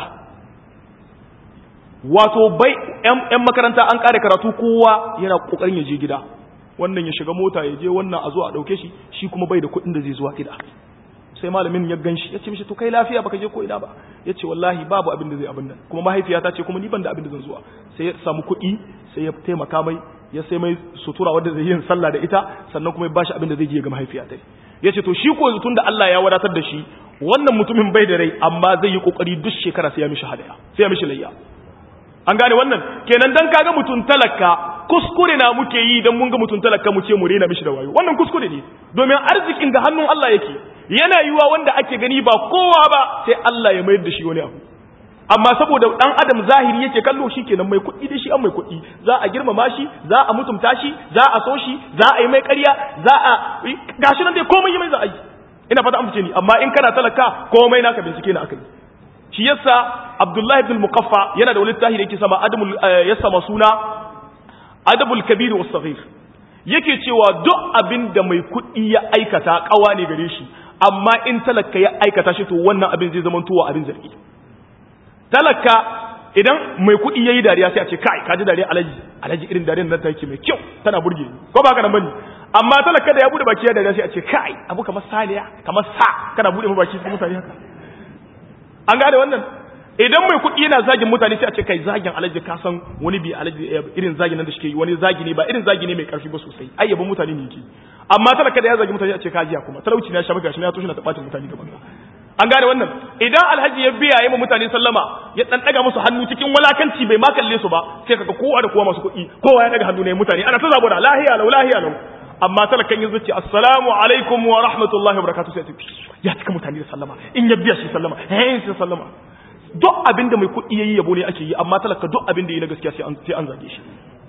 wato bai ‘yan makaranta an ƙare karatu, kowa yana ƙoƙarin ya je gida, wannan ya shiga mota ya je, wannan a zo a ɗauke shi, shi kuma bai da kuɗin da zai zuwa gida. Sai malamin ya gan shi, ya ce mishi to kai lafiya baka je ko ina ba? Ya ce wallahi babu abin da zai abin nan, kuma mahaifiyata ce kuma ni ban da abin da zan zuwa. Sai ya samu kuɗi, sai ya taimaka mai, ya sai mai sutura wadda zai yin sallah da ita, sannan kuma ya bashi abin da zai je ga mahaifiyata. Ya ce to shi ko yanzu tun da Allah ya wadatar da shi, wannan mutumin bai da rai amma zai yi kokari duk shekara sai ya mishi hadaya, sai ya mishi layya. An gane wannan? Kenan dan kaga mutun talaka, kuskure na muke yi dan mun ga mutun talaka mu ce mu rena mishi da wayo. Wannan kuskure ne, domin arzikin da hannun Allah yake. Yana yiwa wanda ake gani ba kowa ba, sai Allah ya mayar da shi wani abu. Amma saboda dan adam zahiri yake kallo, shi kenan mai kuɗi da shi an mai kuɗi, za a girmama shi, za a mutumta shi, za a so shi, za a yi mai ƙarya, za a gashi nan dai komai yi mai za a yi. Ina fata an fice ni, amma in kana talaka komai naka bincike na akai. Shi yasa Abdullah ibn al-Muqaffa yana da wani littafi da yake sama adabul yasama suna Adabul Kabir was Saghir. Yake cewa duk abin da mai kuɗi ya aikata kawa ne gare shi, amma in talaka ya aikata shi to wannan abin zai zama tuwa abin zargi. Talaka idan mai kuɗi yayi dariya sai a ce kai kaji dariya alaji irin dariyar nan take mai kyau tana burge ni, ko ba ka nan bane? Amma talaka da ya bude baki ya dariya sai a ce kai abu kamar saniya kamar sa, kana bude baki sai mutane haka. An gane wannan? Idan mai kuɗi yana zagin mutane sai a ce kai zagin alaji ka san wani bi alaji irin zagin nan da shike yi, wani zagi ne ba irin zagi ne mai karfi ba sosai, ayyabin mutane ne yake. Amma talaka da ya zagi mutane a ce kajiya kuma talauci ne ya sha maka shi ne ya toshe na tabatin mutane gaban ka. An gane wannan? Idan alhaji ya biya yayin mutane sallama, ya dan daga musu hannu cikin walakanci bai ma kalle su ba, sai kaga kowa da kowa masu kuɗi, kowa ya daga hannu ne mutane ana ta zabo da lahiya lau. Amma talakan yanzu ce assalamu alaikum wa rahmatullahi wa barakatuh sai ya cika mutane da sallama, in ya biya shi sallama, sai sallama. Duk abin da mai kuɗi yayi yabo ne ake yi, amma talaka duk abin da yayi na gaskiya sai an zage shi.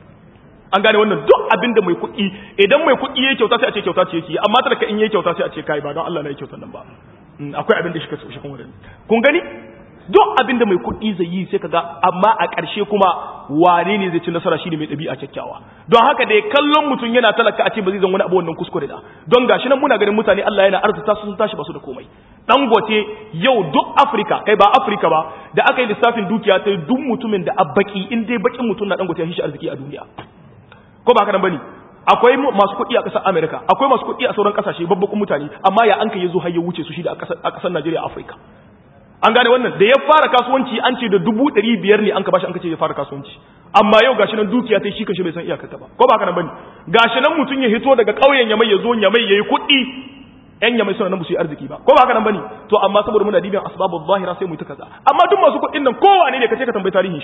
An gane wannan? Duk abin da mai kuɗi, idan mai kuɗi yayi kyauta sai a ce kyauta ce yake, amma talaka in yayi kyauta sai a ce kai ba don Allah na yi kyautar nan ba. Akwai abin da shi ka so shi kuma da kun gani? Duk abin da mai kuɗi zai yi sai kaga, amma a ƙarshe kuma wane ne zai ci nasara shine mai ɗabi'a kyakkyawa. Don haka da kallon mutum yana talaka a ce ba zai zan wani abu wannan kuskure da. Don gashi nan muna ganin mutane Allah yana arzuta su sun tashi ba su da komai. Dangote yau duk Afirka, kai ba Afirka ba, da aka yi lissafin dukiya ta duk mutumin da abbaki, in dai bakin mutum na Dangote ya shi arziki a duniya. Ko ba haka nan bane? Akwai masu kuɗi a ƙasar Amerika, akwai masu kuɗi a sauran ƙasashe babbakun mutane, amma ya an kai yazo har ya wuce su shi da a ƙasar Najeriya, Afirka. An gane wannan? Da ya fara kasuwanci an ce da 500 ne an ka bashi, an kace ya fara kasuwanci, amma yau gashi nan dukiya ta shi kashi bai san iyakarta ba, ko ba haka nan bane? Gashi nan mutum ya hito daga ƙauyen Yamai ya zo Yamai yayi kuɗi, ƴan Yamai suna nan ba su yi arziki ba, ko ba haka nan bane? To amma saboda muna dibin asbabul zahira sai mu yi ta kaza. Amma duk masu kuɗin nan kowa ne kace ka tambayi tarihin shi,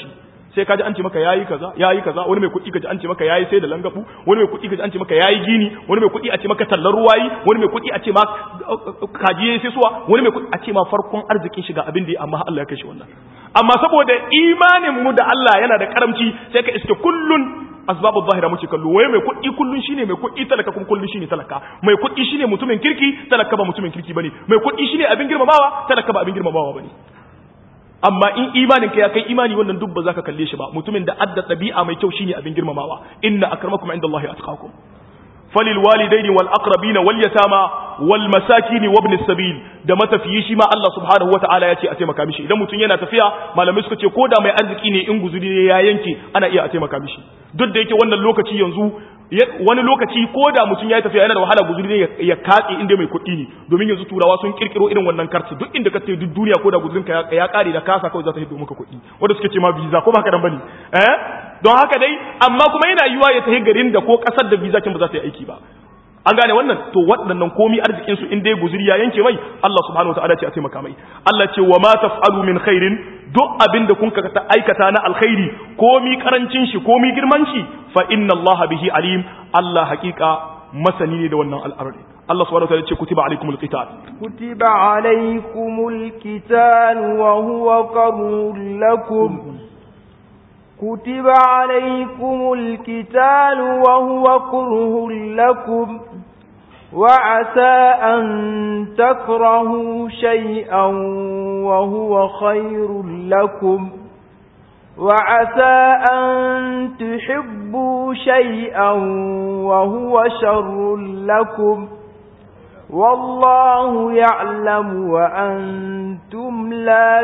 sai kaji an ce maka yayi kaza wani mai kuɗi kaji an ce maka yayi sai da langabu, wani mai kuɗi kaji an ce maka yayi gini, wani mai kuɗi a ce maka tallar ruwayi, wani mai kuɗi a ce ma kaji yayi sai suwa, wani mai kuɗi a ce ma farkon arzikin shiga abin da amma Allah ya kai shi wannan. Amma saboda imanin mu da Allah yana da karamci sai ka iske kullun asbabu zahira muke kallo, wai mai kuɗi kullun shine mai kuɗi, talaka kuma kullun shine talaka, mai kuɗi shine mutumin kirki, talaka ba mutumin kirki bane, mai kuɗi shine abin girmamawa, talaka ba abin girmamawa bane. Amma in imanin ka ya kai imani wannan duk ba za ka kalle shi ba. Mutumin da adda ɗabi'a mai kyau shine abin girmamawa. Inna akramakum indallahi atqakum. Falil walidaini wal aqrabina wal yatama wal masakin wa ibn sabil, da matafiyi shi ma Allah subhanahu wataala ya ce a taimaka mishi. Idan mutum yana tafiya, malamai suka ce ko da mai arziki ne in guzuri ne ya yanke ana iya a taimaka mishi. Duk da yake wannan lokaci yanzu wani lokaci ko da mutum ya yi tafiya yana da wahala guzuri ne ya katse inda mai kuɗi ne, domin yanzu turawa sun kirkiro irin wannan karti, duk inda ka tafi duk duniya ko da guzurin ka ya kare da kasa kawai za ta hiddo maka kuɗi, wanda suke ce ma visa ko ba haka nan bane don haka dai. Amma kuma yana yiwa ya tafi garin da ko kasar da visa kin ba za ta yi aiki ba. An gane wannan? To waɗannan komi arzikin su in dai guzuri ya yanke mai, Allah subhanahu wataala ce a taimaka mai. Allah ce wa ma taf'alu min khairin, duk abin da kun ka aikata na alkhairi komi karancin shi komi girman shi, fa inna Allah bihi alim, Allah hakika masani ne da wannan al'amari. Allah subhanahu wataala ce kutiba alaikumul qital, kutiba alaikumul qital wa huwa karhun lakum, كتب عليكم القتال وهو كره لكم وعسى أن تكرهوا شيئا وهو خير لكم وعسى أن تحبوا شيئا وهو شر لكم والله يعلم وأنتم لا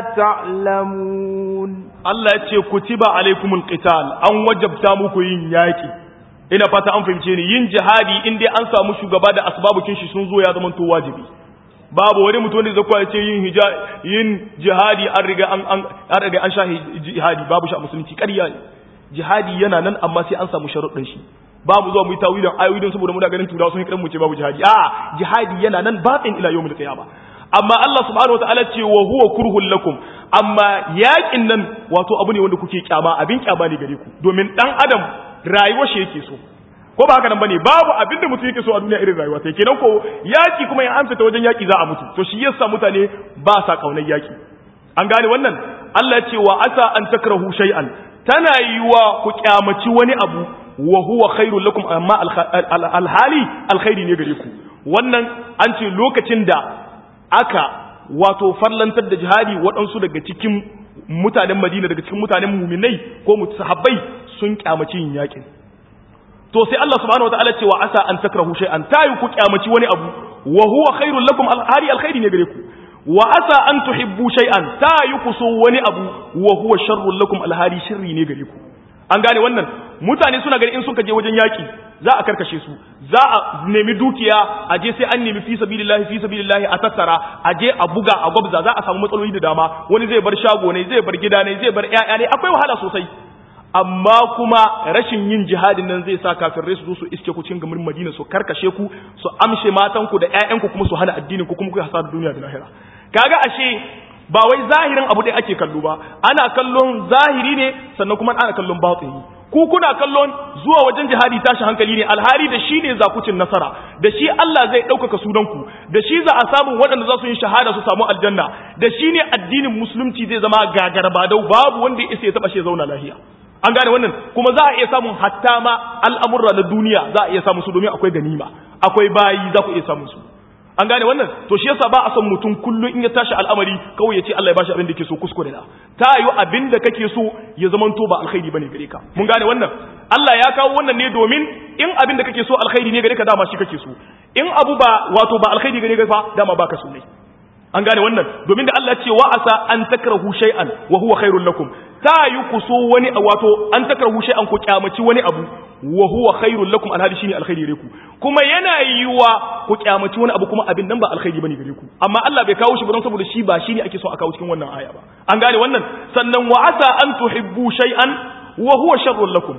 تعلمون. Allah ya ce kutiba alaikumul qital, an wajabta muku yin yaki. Ina fata an fahimce ni, yin jihadi in dai an samu shugaba da asbabukin shi sun zo ya zama to wajibi. Babu wani mutum da zai ya ce yin jihadi an riga an sha jihadi, babu shi a musulunci, ƙarya ne. Jihadi yana nan amma sai an samu sharuɗin shi. Babu zuwa mu yi tawilin ayoyin saboda muna ganin turawa sun kiran mu ce babu jihadi. A'a, jihadi yana nan batin ila yawmil qiyamah. Amma Allah subhanahu wataala ce wa huwa kurhul lakum, amma yakin nan wato abu ne wanda kuke kyama, abin kyama ne gare ku, domin dan adam rayuwar shi yake so, ko ba haka nan bane? Babu abin da mutum yake so a duniya irin rayuwa sai kenan ko yaki kuma in an fita wajen yaki za a mutu, to shi yasa mutane ba sa kaunar yaki. An gane wannan? Allah ce wa asa an takrahu shay'an, tana yiwa ku kyamaci wani abu wa huwa khairul lakum, amma alhali alkhairi ne gare ku. Wannan an ce lokacin da aka wato farlantar da jihadi, waɗansu daga cikin mutanen Madina, daga cikin mutanen muminai ko sahabbai sun kyamaci yin yakin. To sai Allah subhanahu wataala ce wa asa an takrahu shay'an, tayi ku kyamaci wani abu wa huwa khairul lakum, alkhairi ne gare ku. Wa asa an tuhibbu shay'an, tayi ku so wani abu wa huwa sharrul lakum, alhari sharri ne gare ku. An gane wannan? Mutane suna gani in suka je wajen yaki za a karkashe su, za a nemi dukiya, a je sai an nemi fi sabilillahi a tattara, a je a buga a gwabza, za a samu matsaloli da dama. Wani zai bar shago ne, zai bar gida ne, zai bar ƴaƴa ne, akwai wahala sosai. Amma kuma rashin yin jihadin nan zai sa kafirai su zo su iske ku cikin gamin Madina, su karkashe ku, su amshe matanku da ƴaƴanku, kuma su hana addinin ku, kuma ku hasara duniya da lahira. Kaga ashe ba wai zahirin abu ɗaya ake kallo ba, ana kallon zahiri ne, sannan kuma ana kallon batini. Ku kuna kallon zuwa wajen jihadi tashi hankali ne, alhari da shi ne za ku cin nasara, da shi Allah zai ɗaukaka sunanku, da shi za a samu waɗanda za su yi shahada su samu aljanna, da shi ne addinin musulunci zai zama gagarabadau, babu wanda ya isa ya taɓa shi zauna lahiya. An gane wannan? Kuma za a iya samun hatta ma al'amurra na duniya za a iya samun su, domin akwai ganima, akwai bayi, za ku iya samun su. An gane wannan? To shi yasa ba a son mutum kullum in ya tashi al'amari kawai ya ce Allah ya bashi abin da yake so, kuskure da. Ta yi abin da kake so ya zamanto ba alkhairi bane gare ka. Mun gane wannan? Allah ya kawo wannan ne domin in abin da kake so alkhairi ne gare ka, dama shi kake so. In abu ba wato ba alkhairi gare ka fa, dama baka so ne. An gane wannan? Domin da Allah ya ce wa asa an takrahu shay'an wa huwa khairul lakum. Ta yi ku so wani wato an takrahu shay'an, ku kyamaci wani abu wa huwa khairul lakum, alhali shine alkhairi gare ku. Kuma yana yiwa ku kyamaci wani abu kuma abin nan ba alkhairi bane gare ku, amma Allah bai kawo shi ba don saboda shi ba shine ake so a kawo cikin wannan aya ba. An gane wannan? Sannan wa asa an tuhibbu shay'an wa huwa sharrul lakum,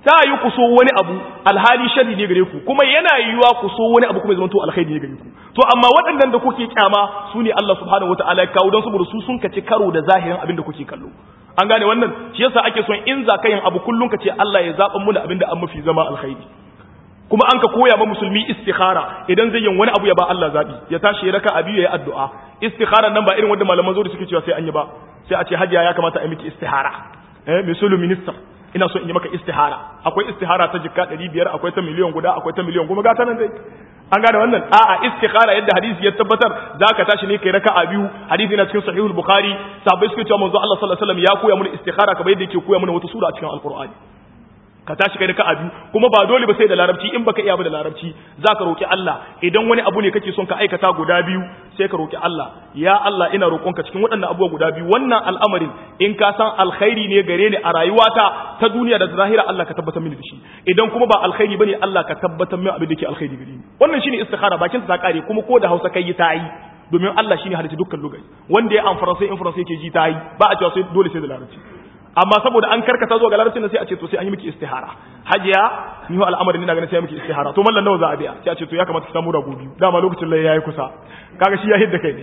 ta yi ku so wani abu alhali sharri ne gare ku kuma yana yiwa ku so wani abu kuma ya zama to alkhairi ne gare ku to amma waɗannan da kuke kyama su ne Allah subhanahu wataala ya kawo don saboda su sun kace karo da zahirin abin da kuke kallo an gane wannan shi yasa ake son in za ka yin abu kullun ka ce Allah ya zaɓa mu da abin da an mafi zama alkhairi kuma an ka koya ma musulmi istikhara idan zai yin wani abu ya ba Allah zabi ya tashi ya raka abi ya yi addu'a istikhara nan ba irin wanda malaman zo da suke cewa sai an yi ba sai a ce hajiya ya kamata a miki istihara misali minister ina so in yi maka istihara akwai istihara ta jikka 500 akwai ta miliyan guda akwai ta miliyan kuma ga ta nan dai an gane wannan a'a istikhara yadda hadisi ya tabbatar zaka tashi ne kai raka'a biyu hadisi na cikin sahihul bukhari sahabbai suke cewa manzo Allah sallallahu alaihi wasallam ya koya mana istikhara kamar yadda yake koya mana wata sura a cikin alqur'ani ka tashi kai raka'a biyu kuma ba dole ba sai da larabci in baka iya ba da larabci zaka roki Allah idan wani abu ne kake son ka aikata guda biyu sai ka roki Allah ya Allah ina roƙonka cikin waɗannan abubuwa guda biyu wannan al'amarin in ka san alkhairi ne gare ni a rayuwata ta duniya da zahira Allah ka tabbatar mini da shi idan kuma ba alkhairi bane Allah ka tabbatar mini abin da ke alkhairi gare ni wannan shine istikhara bakin ta kare kuma ko da Hausa kai ta yi domin Allah shine halitta dukkan lugai wanda ya an faransai in faransai yake ji ta yi ba a cewa sai dole sai da larabci amma saboda an karkata zuwa ga larabcin nan sai a ce to sai an yi miki istihara hajiya ni wa al'amarin ina ganin sai miki istihara to mallan nawa za a biya sai a ce to ya kamata ki samu rago biyu dama lokacin lai yayi kusa kaga shi ya hidda kai ne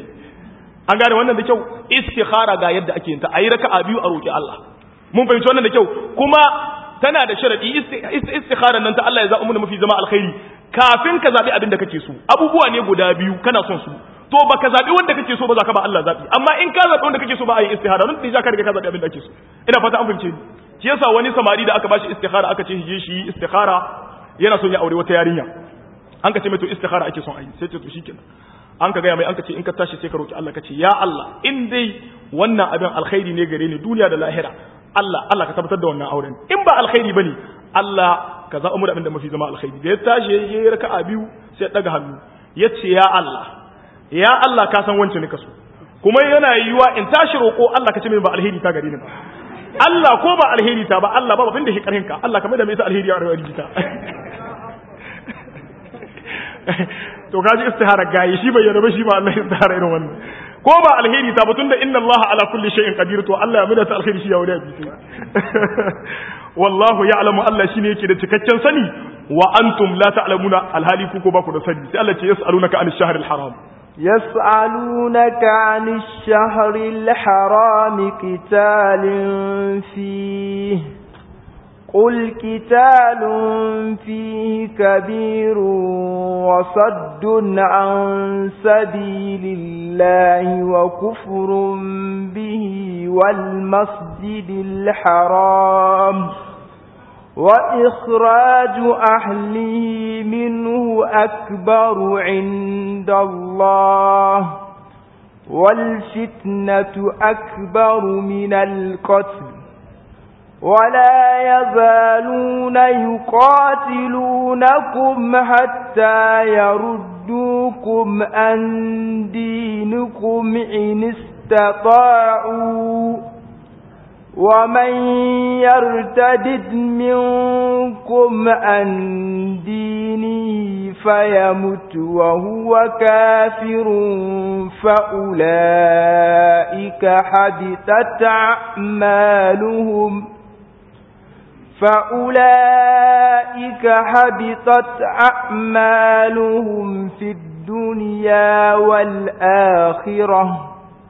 an gane wannan da kyau istihara ga yadda ake yin ta ayi raka'a biyu a roki Allah mun fahimci wannan da kyau kuma tana da sharadi istihara nan ta Allah ya zaɓa mu mafi zama alkhairi kafin ka zabi abin da kake so abubuwa ne guda biyu kana son su to baka zabi wanda kake so ba za ka ba Allah zabi amma in ka zabi wanda kake so ba a yin istihara don za ka riga ka zabi abin da kake so ina fata an fahimce ni shi yasa wani samari da aka bashi istihara aka ce shi istihara yana son ya aure wata yarinya an ka ce mai to istihara ake son a yi sai ce to shikenan an ka gaya mai an ka ce in ka tashi sai ka roki Allah ka ce ya Allah in dai wannan abin alkhairi ne gare ni duniya da lahira Allah ka tabbatar da wannan auren in ba alkhairi bane Allah ka zaɓa mu da abin da mafi zama alkhairi da ya tashi ya yi raka'a biyu sai ya daga hannu ya ce ya Allah ka san wance ne kaso kuma yana yiwa in tashi roƙo Allah ka ce min ba alheri ta gare ni ba Allah ko ba alheri ta ba Allah ba abin da shi karhin ka Allah kamar da mai ta alheri a rayuwar ta to kaji istihara gayi shi bai yarda shi ba Allah istihara irin wannan ko ba alheri ta ba tunda inna Allah ala kulli shay'in qadir to Allah ya mida ta alheri shi ya wuri abi wallahu ya'lamu Allah shine yake da cikakken sani wa antum la ta'lamuna alhali ku ko ba ku da sani sai Allah ce yas'alunaka anil shahril haram يسألونك عن الشهر الحرام قتال فيه قل قتال فيه كبير وصد عن سبيل الله وكفر به والمسجد الحرام وإخراج أهله منه أكبر عند الله والفتنة أكبر من القتل ولا يزالون يقاتلونكم حتى يردوكم عن دينكم إن استطاعوا ومن يرتدد منكم عن دينه فيمت وهو كافر فأولئك حبطت أعمالهم في الدنيا والآخرة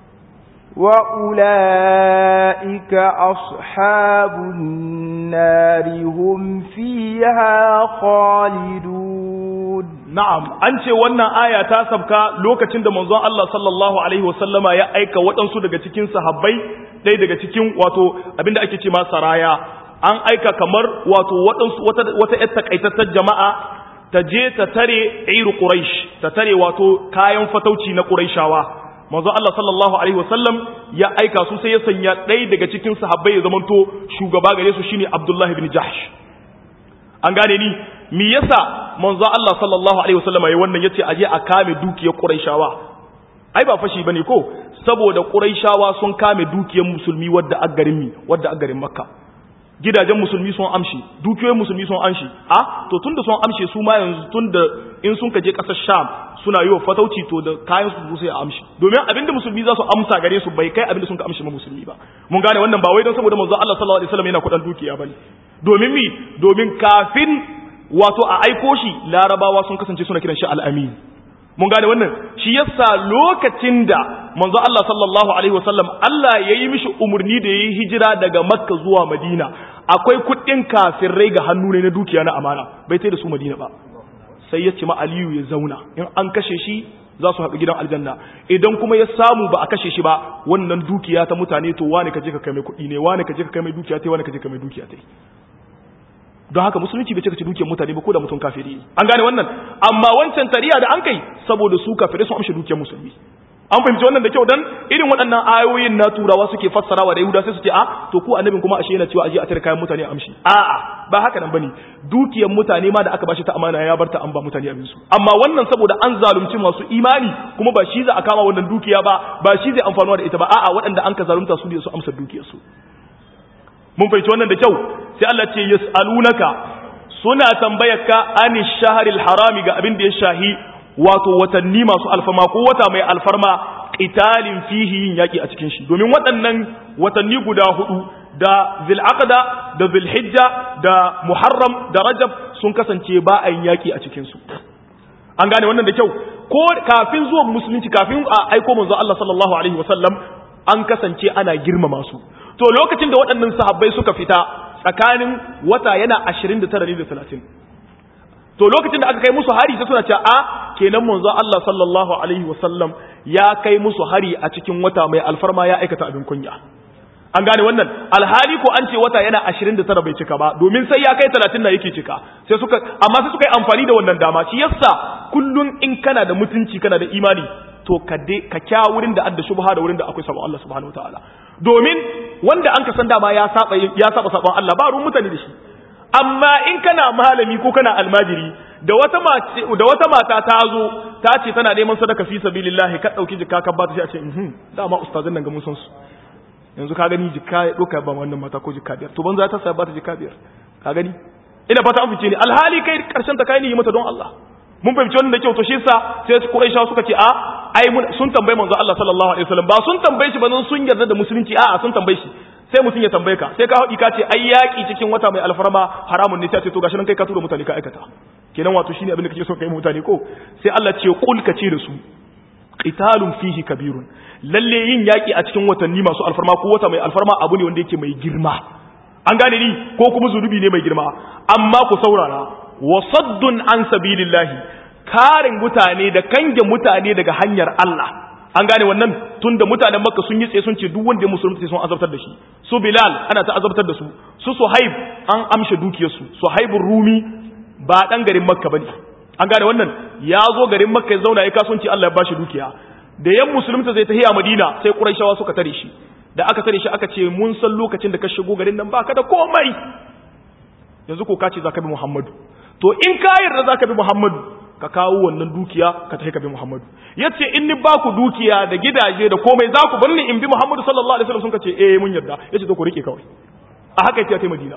وأولئك أصحاب النار هم فيها خالدون نعم أنت وانا آية تاسبك لوكا تند منظر الله صلى الله عليه وسلم يا أيك وطنسو دقا تكين صحابي دي دقا تكين واتو أبين دا أكي ما سرايا أن أيك كمر واتو وطنسو وتأتك أيتتا جماعة تجي تتري عير قريش تتري واتو كاين فتوتي نقريشاوا manzo Allah sallallahu alaihi wasallam ya aika su sai ya sanya ɗaya daga cikin sahabbai ya zamanto shugaba gare su shine Abdullah ibn Jahsh an gane ni me yasa manzo Allah sallallahu alaihi wasallam yayin wannan yace aje a kame dukiyar Quraishawa ai ba fashi bane ko saboda Quraishawa sun kame dukiyar musulmi wadda a garin Makka gidajen musulmi sun amshi, dukiyoyin musulmi sun amshi, to tunda sun amshe su ma yanzu tunda in sun kaje kasar Sham suna yi wa fatauci to da kayan su sai a amshi, domin abinda musulmi za su amsa gare su bai kai abinda sun ka amshi ma musulmi ba. Mun gane wannan ba wai don saboda manzo Allah sallallahu alaihi wasallam yana kudan dukiya bane, domin kafin wato a aiko shi larabawa sun kasance suna kiran shi al-amin. Mun gane wannan shi yasa lokacin da manzo Allah sallallahu alaihi wasallam Allah yayi mishi umurni da yayi hijira daga Makka zuwa Madina, akwai kuɗin kafirai ga hannu ne na dukiya na amana, bai tai da su Madina ba, sai ya ce ma Aliyu ya zauna, in an kashe shi za su haɗu gidan aljanna, idan kuma ya samu ba a kashe shi ba wannan dukiya ta mutane to wani kaje ka kai mai kuɗi ne, wani kaje ka kai mai dukiya tai, wani kaje ka kai mai dukiya tai. Don haka musulunci bai ce ka ci dukiyar mutane ba ko da mutum kafiri. An gane wannan, amma wancan tariya da an kai saboda su kafirai sun amshi dukiyar musulmi. An fahimci wannan da kyau, dan irin waɗannan ayoyin na turawa suke fassarawa da Yahuda sai su ce to ku annabin kuma ashe yana cewa aje a tare kayan mutane amshi. Ba haka nan bane, dukiyar mutane ma da aka bashi ta amana ya barta an ba mutane abin su. Amma wannan saboda an zalunci masu imani kuma ba shi za a kama wannan dukiya ba shi zai amfanuwa da ita ba, waɗanda an ka zalunta su ne su amsa dukiyar su. Mun fahimci wannan da kyau, sai Allah ce yas'alunaka, suna tambayarka anish shahril harami ga abin da ya shahi wato watanni masu alfarma ko wata mai alfarma, qitalin fihi yin yaki a cikin shi, domin waɗannan watanni guda hudu da Zulqa'da da Zulhijja da Muharram da Rajab sun kasance ba a yin yaki a cikin su. An gane wannan da kyau, ko kafin zuwan musulunci, kafin a aiko manzo Allah sallallahu alaihi wasallam an kasance ana girmama su. To lokacin da waɗannan sahabbai suka fita tsakanin wata yana 29 da 30, to lokacin da aka kai musu hari sai suna cewa kenan manzo Allah sallallahu alaihi wasallam ya kai musu hari a cikin wata mai alfarma, ya aikata abin kunya. An gane wannan, alhali ko an ce wata yana 29 bai cika ba, domin sai ya kai 30 na yake cika, sai suka yi amfani da wannan dama. Shi yasa kullun in kana da mutunci kana da imani to ka kya wurin da adda shubha da wurin da akwai sabon Allah subhanahu wataala, domin wanda an ka san dama ya saba sabon Allah ba ruwan mutane da shi. Amma in kana malami ko kana almajiri da wata mata ta zo ta ce tana neman sadaka fi sabilillah, ka dauki jikka ka ba ta, sai a ce dama ustazin nan ga mun san su, yanzu ka gani jikka ya doka ba wannan mata ko jikka biyar, to banza ta sai ba ta jikka biyar, ka gani ina fata an fice ni, alhali kai karshen ta kai ni mata don Allah. Mun fahimci wannan da kyau, to shi yasa sai Quraisha suka ce sun tambaye manzo Allah sallallahu alaihi wasallam, ba sun tambaye shi ba don sun yarda da musulunci, sun tambaye shi. Sai mutum ya tambaye ka, sai ka haɗi ka ce ai yaki cikin wata mai alfarma haramun ne, sai ce to gashi nan kai ka tura mutane ka aikata, kenan wato shine abin da kake so kai mutane ko. Sai Allah ce qul ka ce da su qitalun fihi kabirun, lalle yin yaki a cikin watanni masu alfarma ko wata mai alfarma abu ne wanda yake mai girma. An gane ni, ko kuma zunubi ne mai girma, amma ku saurara, wasaddun an sabilillahi, karin mutane da kange mutane daga hanyar Allah. An gane wannan, tunda mutanen Makka sun yi tsaye sun ce duk wanda ya musulunta sai sun azabtar da shi. Su Bilal ana ta azabtar da su, su Suhaib an amshe dukiyarsu, Suhaibur Rumi ba dan garin Makka bane. An gane wannan, ya zo garin Makka ya zauna ya kasuwanci, Allah ya bashi dukiya. Da yan musulunta zai tafi a Madina sai Quraishawa suka tare shi. Da aka tare shi aka ce mun san lokacin da ka shigo garin nan baka da komai. Yanzu ko ka ce zaka bi Muhammadu. To in ka yarda zaka bi Muhammadu, ka kawo wannan dukiya ka tafi ka bi Muhammadu. Yace in ni ba ku dukiya da gidaje da komai za ku bar ni in bi Muhammadu sallallahu alaihi wasallam, sun kace mun yarda. Yace to ku rike kawai. A haka yace ta Madina.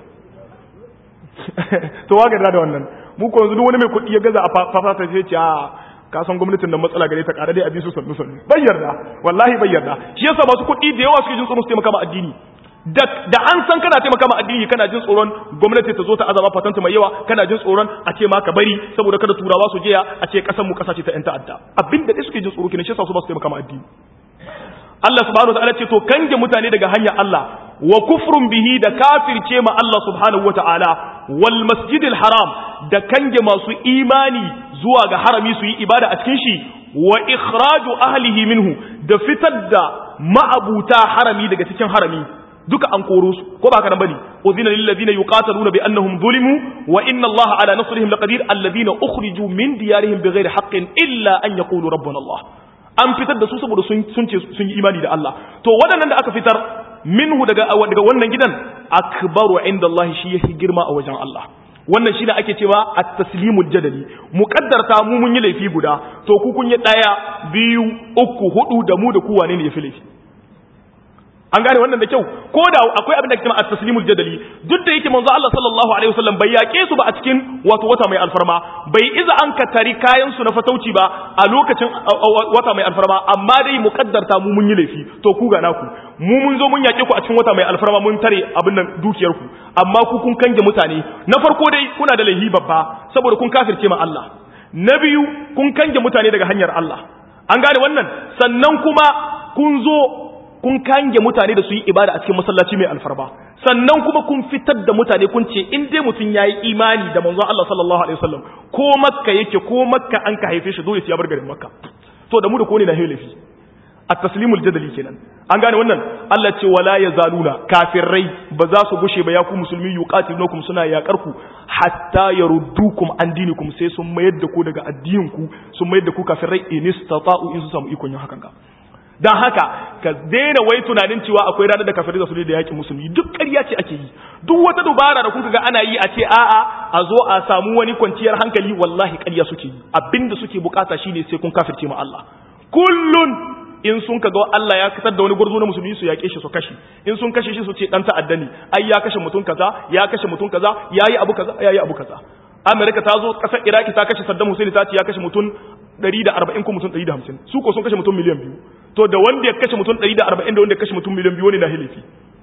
To wa ga da wannan. Mu ko yanzu duk wani mai kuɗi ya gaza a fafata sai ce ka san gwamnatin nan matsala gare ta ƙara dai a bi su sannu bai yarda, wallahi bai yarda. Shi yasa masu kuɗi da yawa suke jin tsoro su taimaka ma addini. Da an san kana taimaka ma addini kana jin tsoron gwamnati ta zo ta azaba fatanta mai yawa, kana jin tsoron a ce ma ka bari saboda kada turawa su jiya a ce kasan mu kasa ce ta yan ta'adda. Abinda dai suke jin tsoro kenan, shi yasa su ba su taimaka ma addini. Allah subhanahu wa ta'ala ce to kange mutane daga hanyar Allah wa kufrun bihi, da kafirce ma Allah subhanahu wa ta'ala, wal masjidil haram, da kange masu imani zuwa ga harami su yi ibada a cikin shi, wa ikhraju ahlihi minhu, da fitar da ma'abuta harami daga cikin harami, duka an koro su, ko ba haka nan bane. udhina lil ladina yuqataluna bi annahum zulimu wa inna Allaha ala nasrihim laqadir alladhina ukhriju min diyarihim bighairi haqqin illa an yaqulu rabbuna Allah. An fitar da su saboda sun ce sun yi imani da Allah. To waɗannan da aka fitar minhu daga wannan gidan, akbaru inda Allah, shi yake girma a wajen Allah. Wannan shi da ake cewa at-taslimul jadali. Muqaddarta mu mun yi laifi guda, to ku kun yi 1 2 3 4 da mu da ku wane ne ya fi laifi? an gane wannan da kyau. Ko da akwai abin da ake cewa at-taslimul jadali, duk da yake manzo Allah sallallahu alaihi wasallam bai yaƙe su ba a cikin wato wata mai alfarma, bai iza an katari kayan su na fatauci ba a lokacin wata mai alfarma, amma dai muqaddarta mu mun yi laifi, to ku ga naku mu mun zo mun yaƙe ku a cikin wata mai alfarma mun tare abin nan dukiyar ku, amma ku kun kange mutane. Na farko dai kuna da laifi babba saboda kun kafirce ma Allah, na biyu kun kange mutane daga hanyar Allah, an gane wannan. Sannan kuma kun zo kun kange mutane da su yi ibada a cikin masallaci mai alfarma, sannan kuma kun fitar da mutane kun ce in dai mutum yayi imani da manzon Allah sallallahu alaihi wasallam ko Makka yake ko Makka an ka haife shi dole sai ya bar garin Makka. To da mu da ko ne na helefi at-taslimul jadali kenan, an gane wannan. Allah ce wala yazaluna, kafirai ba za su gushe ba ya ku musulmi, yuqatilukum suna yakar ku hatta yaruddukum an dinikum, sai sun mayar da ku daga addinin ku, sun mayar da ku kafirai in istata'u, in su samu ikon yin hakan ka. Dan haka ka daina wai tunanin cewa akwai ranar da kafirai da su da yakin musulmi, duk ƙarya ce ake yi. Duk wata dubara da kuka ga ana yi a ce a'a a zo a samu wani kwanciyar hankali, wallahi ƙarya suke yi. Abinda suke bukata shine sai kun kafirce ma Allah. Kullun in sun kaga Allah ya kasar da wani gurzo na musulmi su yake shi su kashe, in sun kashe shi su ce dan ta'adda ne, ai ya kashe mutum kaza, ya kashe mutum kaza, yayi abu kaza, yayi abu kaza. Amerika ta zo kasar Iraki ta kashe Saddam Hussein, ta ce ya kashe mutum 140 ko mutum 150, su ko sun kashe mutum miliyan 2. To da wanda ya kashe mutum 140 da wanda ya kashe mutum miliyan 2 ne na hilifi,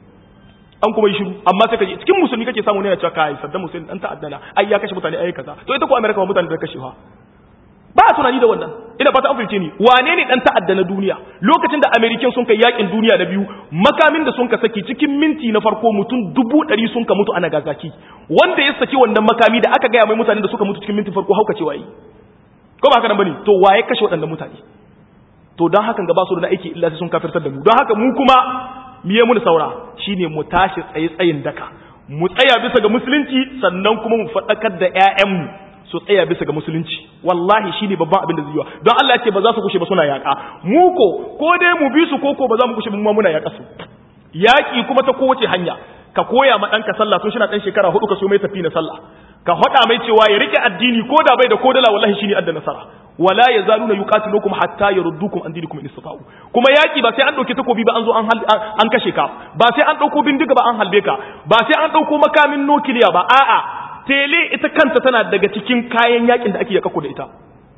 an kuma yi shiru. Amma sai kaje cikin musulmi kake samu ne ya ce kai Saddam Hussein dan ta'adda na, ai ya kashe mutane ai kaza. To ita ko Amerika ba mutane da kashewa ba a tunani da wannan. Ina fata an fahimce ni. Wane ne dan ta'adda na duniya? Lokacin da American sun kai yakin duniya na biyu, makamin da sun ka saki cikin minti na farko mutum 100 sun ka mutu a Nagasaki. Wanda ya saki wannan makami da aka gaya mai mutane da suka mutu cikin minti farko hauka cewa yi, ko ba haka nan bane? To waye kashe waɗannan mutane? To don hakan ga ba su da aiki illa sai sun kafirtar da mu. Don haka mu kuma miye mun saura shine mu tashi tsayin daka, mu tsaya bisa ga musulunci, sannan kuma mu faɗakar da ƴaƴanmu su tsaya bisa ga musulunci. Wallahi shine babban abin da zai yi. Don Allah ya ce ba za su kushe ba suna yaƙa mu, ko dai mu bi su ko ba za mu kushe mu ma muna yaƙa su. Yaƙi kuma ta kowace hanya. Ka koya ma ɗanka sallah tun shina ɗan shekara 4, ka so mai tafi na sallah, ka faɗa mai cewa ya rike addini ko da bai da kodala, wallahi shine adda nasara. Wala yazaluna yuqatilukum hatta yaruddukum an dinikum in istata'u. Kuma yaki ba sai an dauke takobi ba an zo an kashe ka, ba sai an dauko bindiga ba an halbe ka, ba sai an dauko makamin nukiliya ba, a'a tele ita kanta tana daga cikin kayan yakin da ake yaka da ita.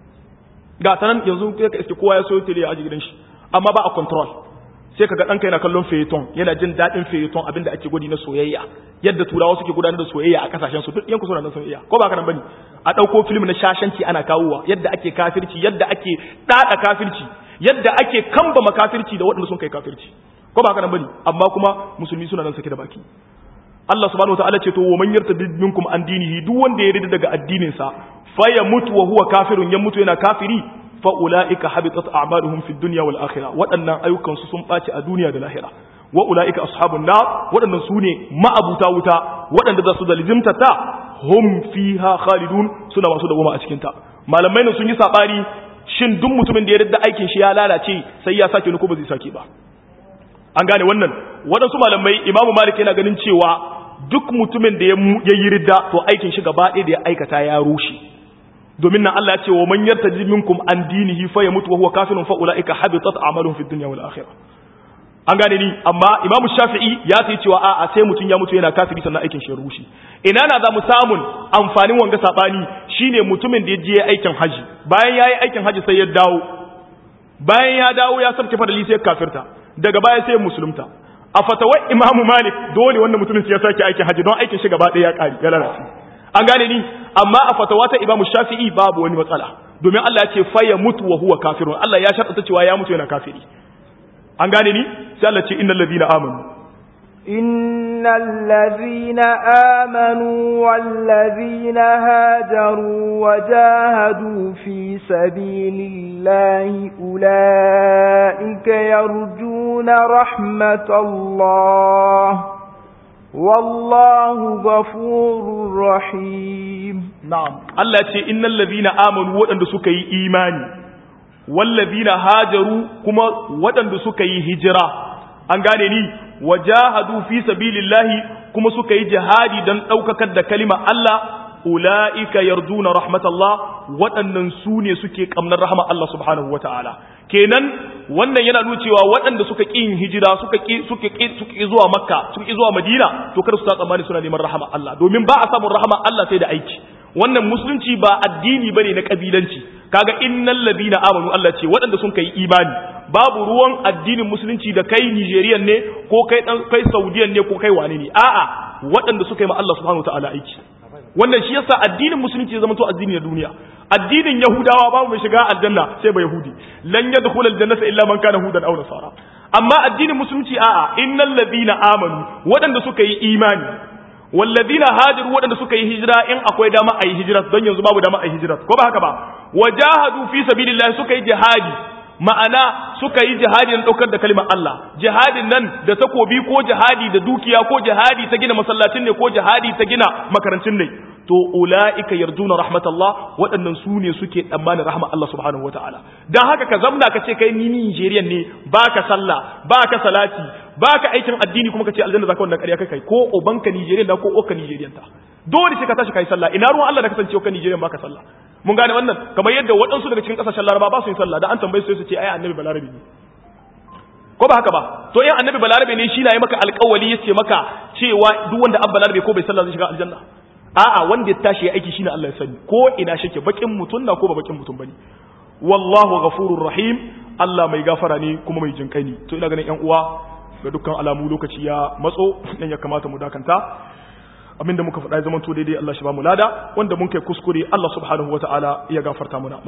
Ga sanan yanzu kai ka iske kowa ya so tele ya aje gidan shi, amma ba a control. Sai kaga danka yana kallon feyeton, yana jin dadin feyeton, abinda ake gudi na soyayya, yadda turawa suke gudanar da soyayya a kasashen su, duk yanku suna nan soyayya, ko ba haka nan bane? A dauko film na shashanci ana kawowa, yadda ake kafirci, yadda ake dada kafirci, yadda ake kamba makafirci da waɗanda sun kai kafirci, ko ba haka nan bane? Amma kuma musulmi suna nan sake da baki. Allah subhanahu wataala ce to wa man yartadid minkum an dinihi, duk wanda ya rida daga addinin sa fa ya mutu wa huwa kafirun, ya mutu yana kafiri, fa ulaika habitat a'maluhum fid dunya wal akhirah, waɗannan ayyukan su sun baci a duniya da lahira. Wa ulaika ashabun nar, waɗannan su ne ma'abuta wuta, waɗanda za su zalimta ta, hum fiha khalidun, suna masu dawoma a cikin ta. Malamai ne sun yi sabani, shin duk mutumin da ya ridda aikin shi ya lalace sai ya sake ni ko ba zai sake ba? An gane wannan. Waɗansu malamai, Imam Malik yana ganin cewa duk mutumin da ya yi ridda to aikin shi gaba ɗaya da ya aikata ya rushe. Domin nan Allah ya ce wa man yartaji minkum an dinihi fa yamutu wa huwa kafirun fa ulaika habitat a'maluhum fid dunya wal akhirah. An gane ni. Amma Imam Shafi'i ya ce cewa a'a sai mutum ya mutu yana kafiri sannan aikin shi ya rushe. Ina na za mu samun amfanin wanga sabani shine mutumin da ya je aikin haji, bayan yayi aikin haji sai ya dawo, bayan ya dawo ya sabke fadali sai kafirta, daga baya sai musulunta. A fatawar Imam Malik dole wannan mutumin ya sake aikin haji don aikin shi gaba ɗaya ya ƙari ya lalace. An gane ni. Amma a fatawa ta Imam Shafi'i babu wani matsala, domin Allah ya ce fa ya mutu wa huwa kafirun, Allah ya sharɗa cewa ya mutu yana kafiri. An gane ni. Sai Allah ce innal ladina amanu, innal ladina amanu wal ladina hajaru wajahadu fi sabilillahi ulaika yarjuna rahmatallah wallahu ghafurur rahim. Na'am. Allah ya ce innal ladina amanu, waɗanda suka yi imani, wallazina hajaru, kuma waɗanda suka yi hijira. An gane ni. Wajahadu fi sabilillahi, kuma suka yi jihadi don ɗaukakar da kalimar Allah, ulaika yarjuna rahmatallah waɗannan su ne suke kamnar rahama Allah subhanahu wataala kenan wannan yana nuna cewa waɗanda suka ƙi hijira suka ƙi zuwa makka suka ƙi zuwa madina to kada su ta tsammani suna neman rahama Allah domin ba a samun rahama Allah sai da aiki wannan musulunci ba addini bane na kabilanci kaga innal ladina amanu Allah ce waɗanda sun kai imani babu ruwan addinin musulunci da kai Nigerian ne ko kai Saudiyan ne ko kai wane ne a'a waɗanda suka yi ma Allah subhanahu wataala aiki wannan shi yasa addinin musulunci ya zama to addini na duniya addinin yahudawa babu mai shiga aljanna sai ba yahudi lan yadkhul aljannata illa man kana hudan aw nasara amma addinin musulunci a'a innal ladina amanu waɗanda suka yi imani walladina hajaru waɗanda suka yi hijira in akwai dama a yi hijira don yanzu babu dama a yi hijira ko ba haka ba wajahadu fi sabilillah suka yi jihadi ma'ana suka yi jihadi na ɗaukar da kalimar Allah jihadin nan da takobi ko jihadi da dukiya ko jihadi ta gina masallacin ne ko jihadi ta gina makarantun ne to ula'ika yarjuna rahmatallah waɗannan su ne suke tsammanin rahma Allah subhanahu wataala dan haka ka zamna ka ce kai ni Nigerian ne baka sallah baka salati baka aikin addini kuma ka ce aljanna zaka wannan ƙarya kai ko ubanka Nigerian da ko oka Nigerian ta dole sai ka tashi kai sallah ina ruwan Allah da kasance ka Nigerian baka sallah mun gane wannan kamar yadda waɗansu daga cikin ƙasashen Laraba ba su yin sallah da an tambaye su ce ai annabi balarabi ne ko ba haka ba to in annabi balarabe ne shi na yi maka alƙawali yace maka cewa duk wanda an balarabe ko bai sallah zai shiga aljanna a'a wanda ya tashi ya aiki shine Allah ya sani ko ina shike bakin mutun na ko ba bakin mutun bane wallahu ghafurur rahim Allah mai gafara ne kuma mai jinkai ne to ina ganin ƴan uwa ga dukkan alamu lokaci ya matso dan ya kamata mu dakanta abinda muka faɗa ya zama to daidai Allah shi ba mu lada wanda mun kai kuskure Allah subhanahu wataala ya gafarta mana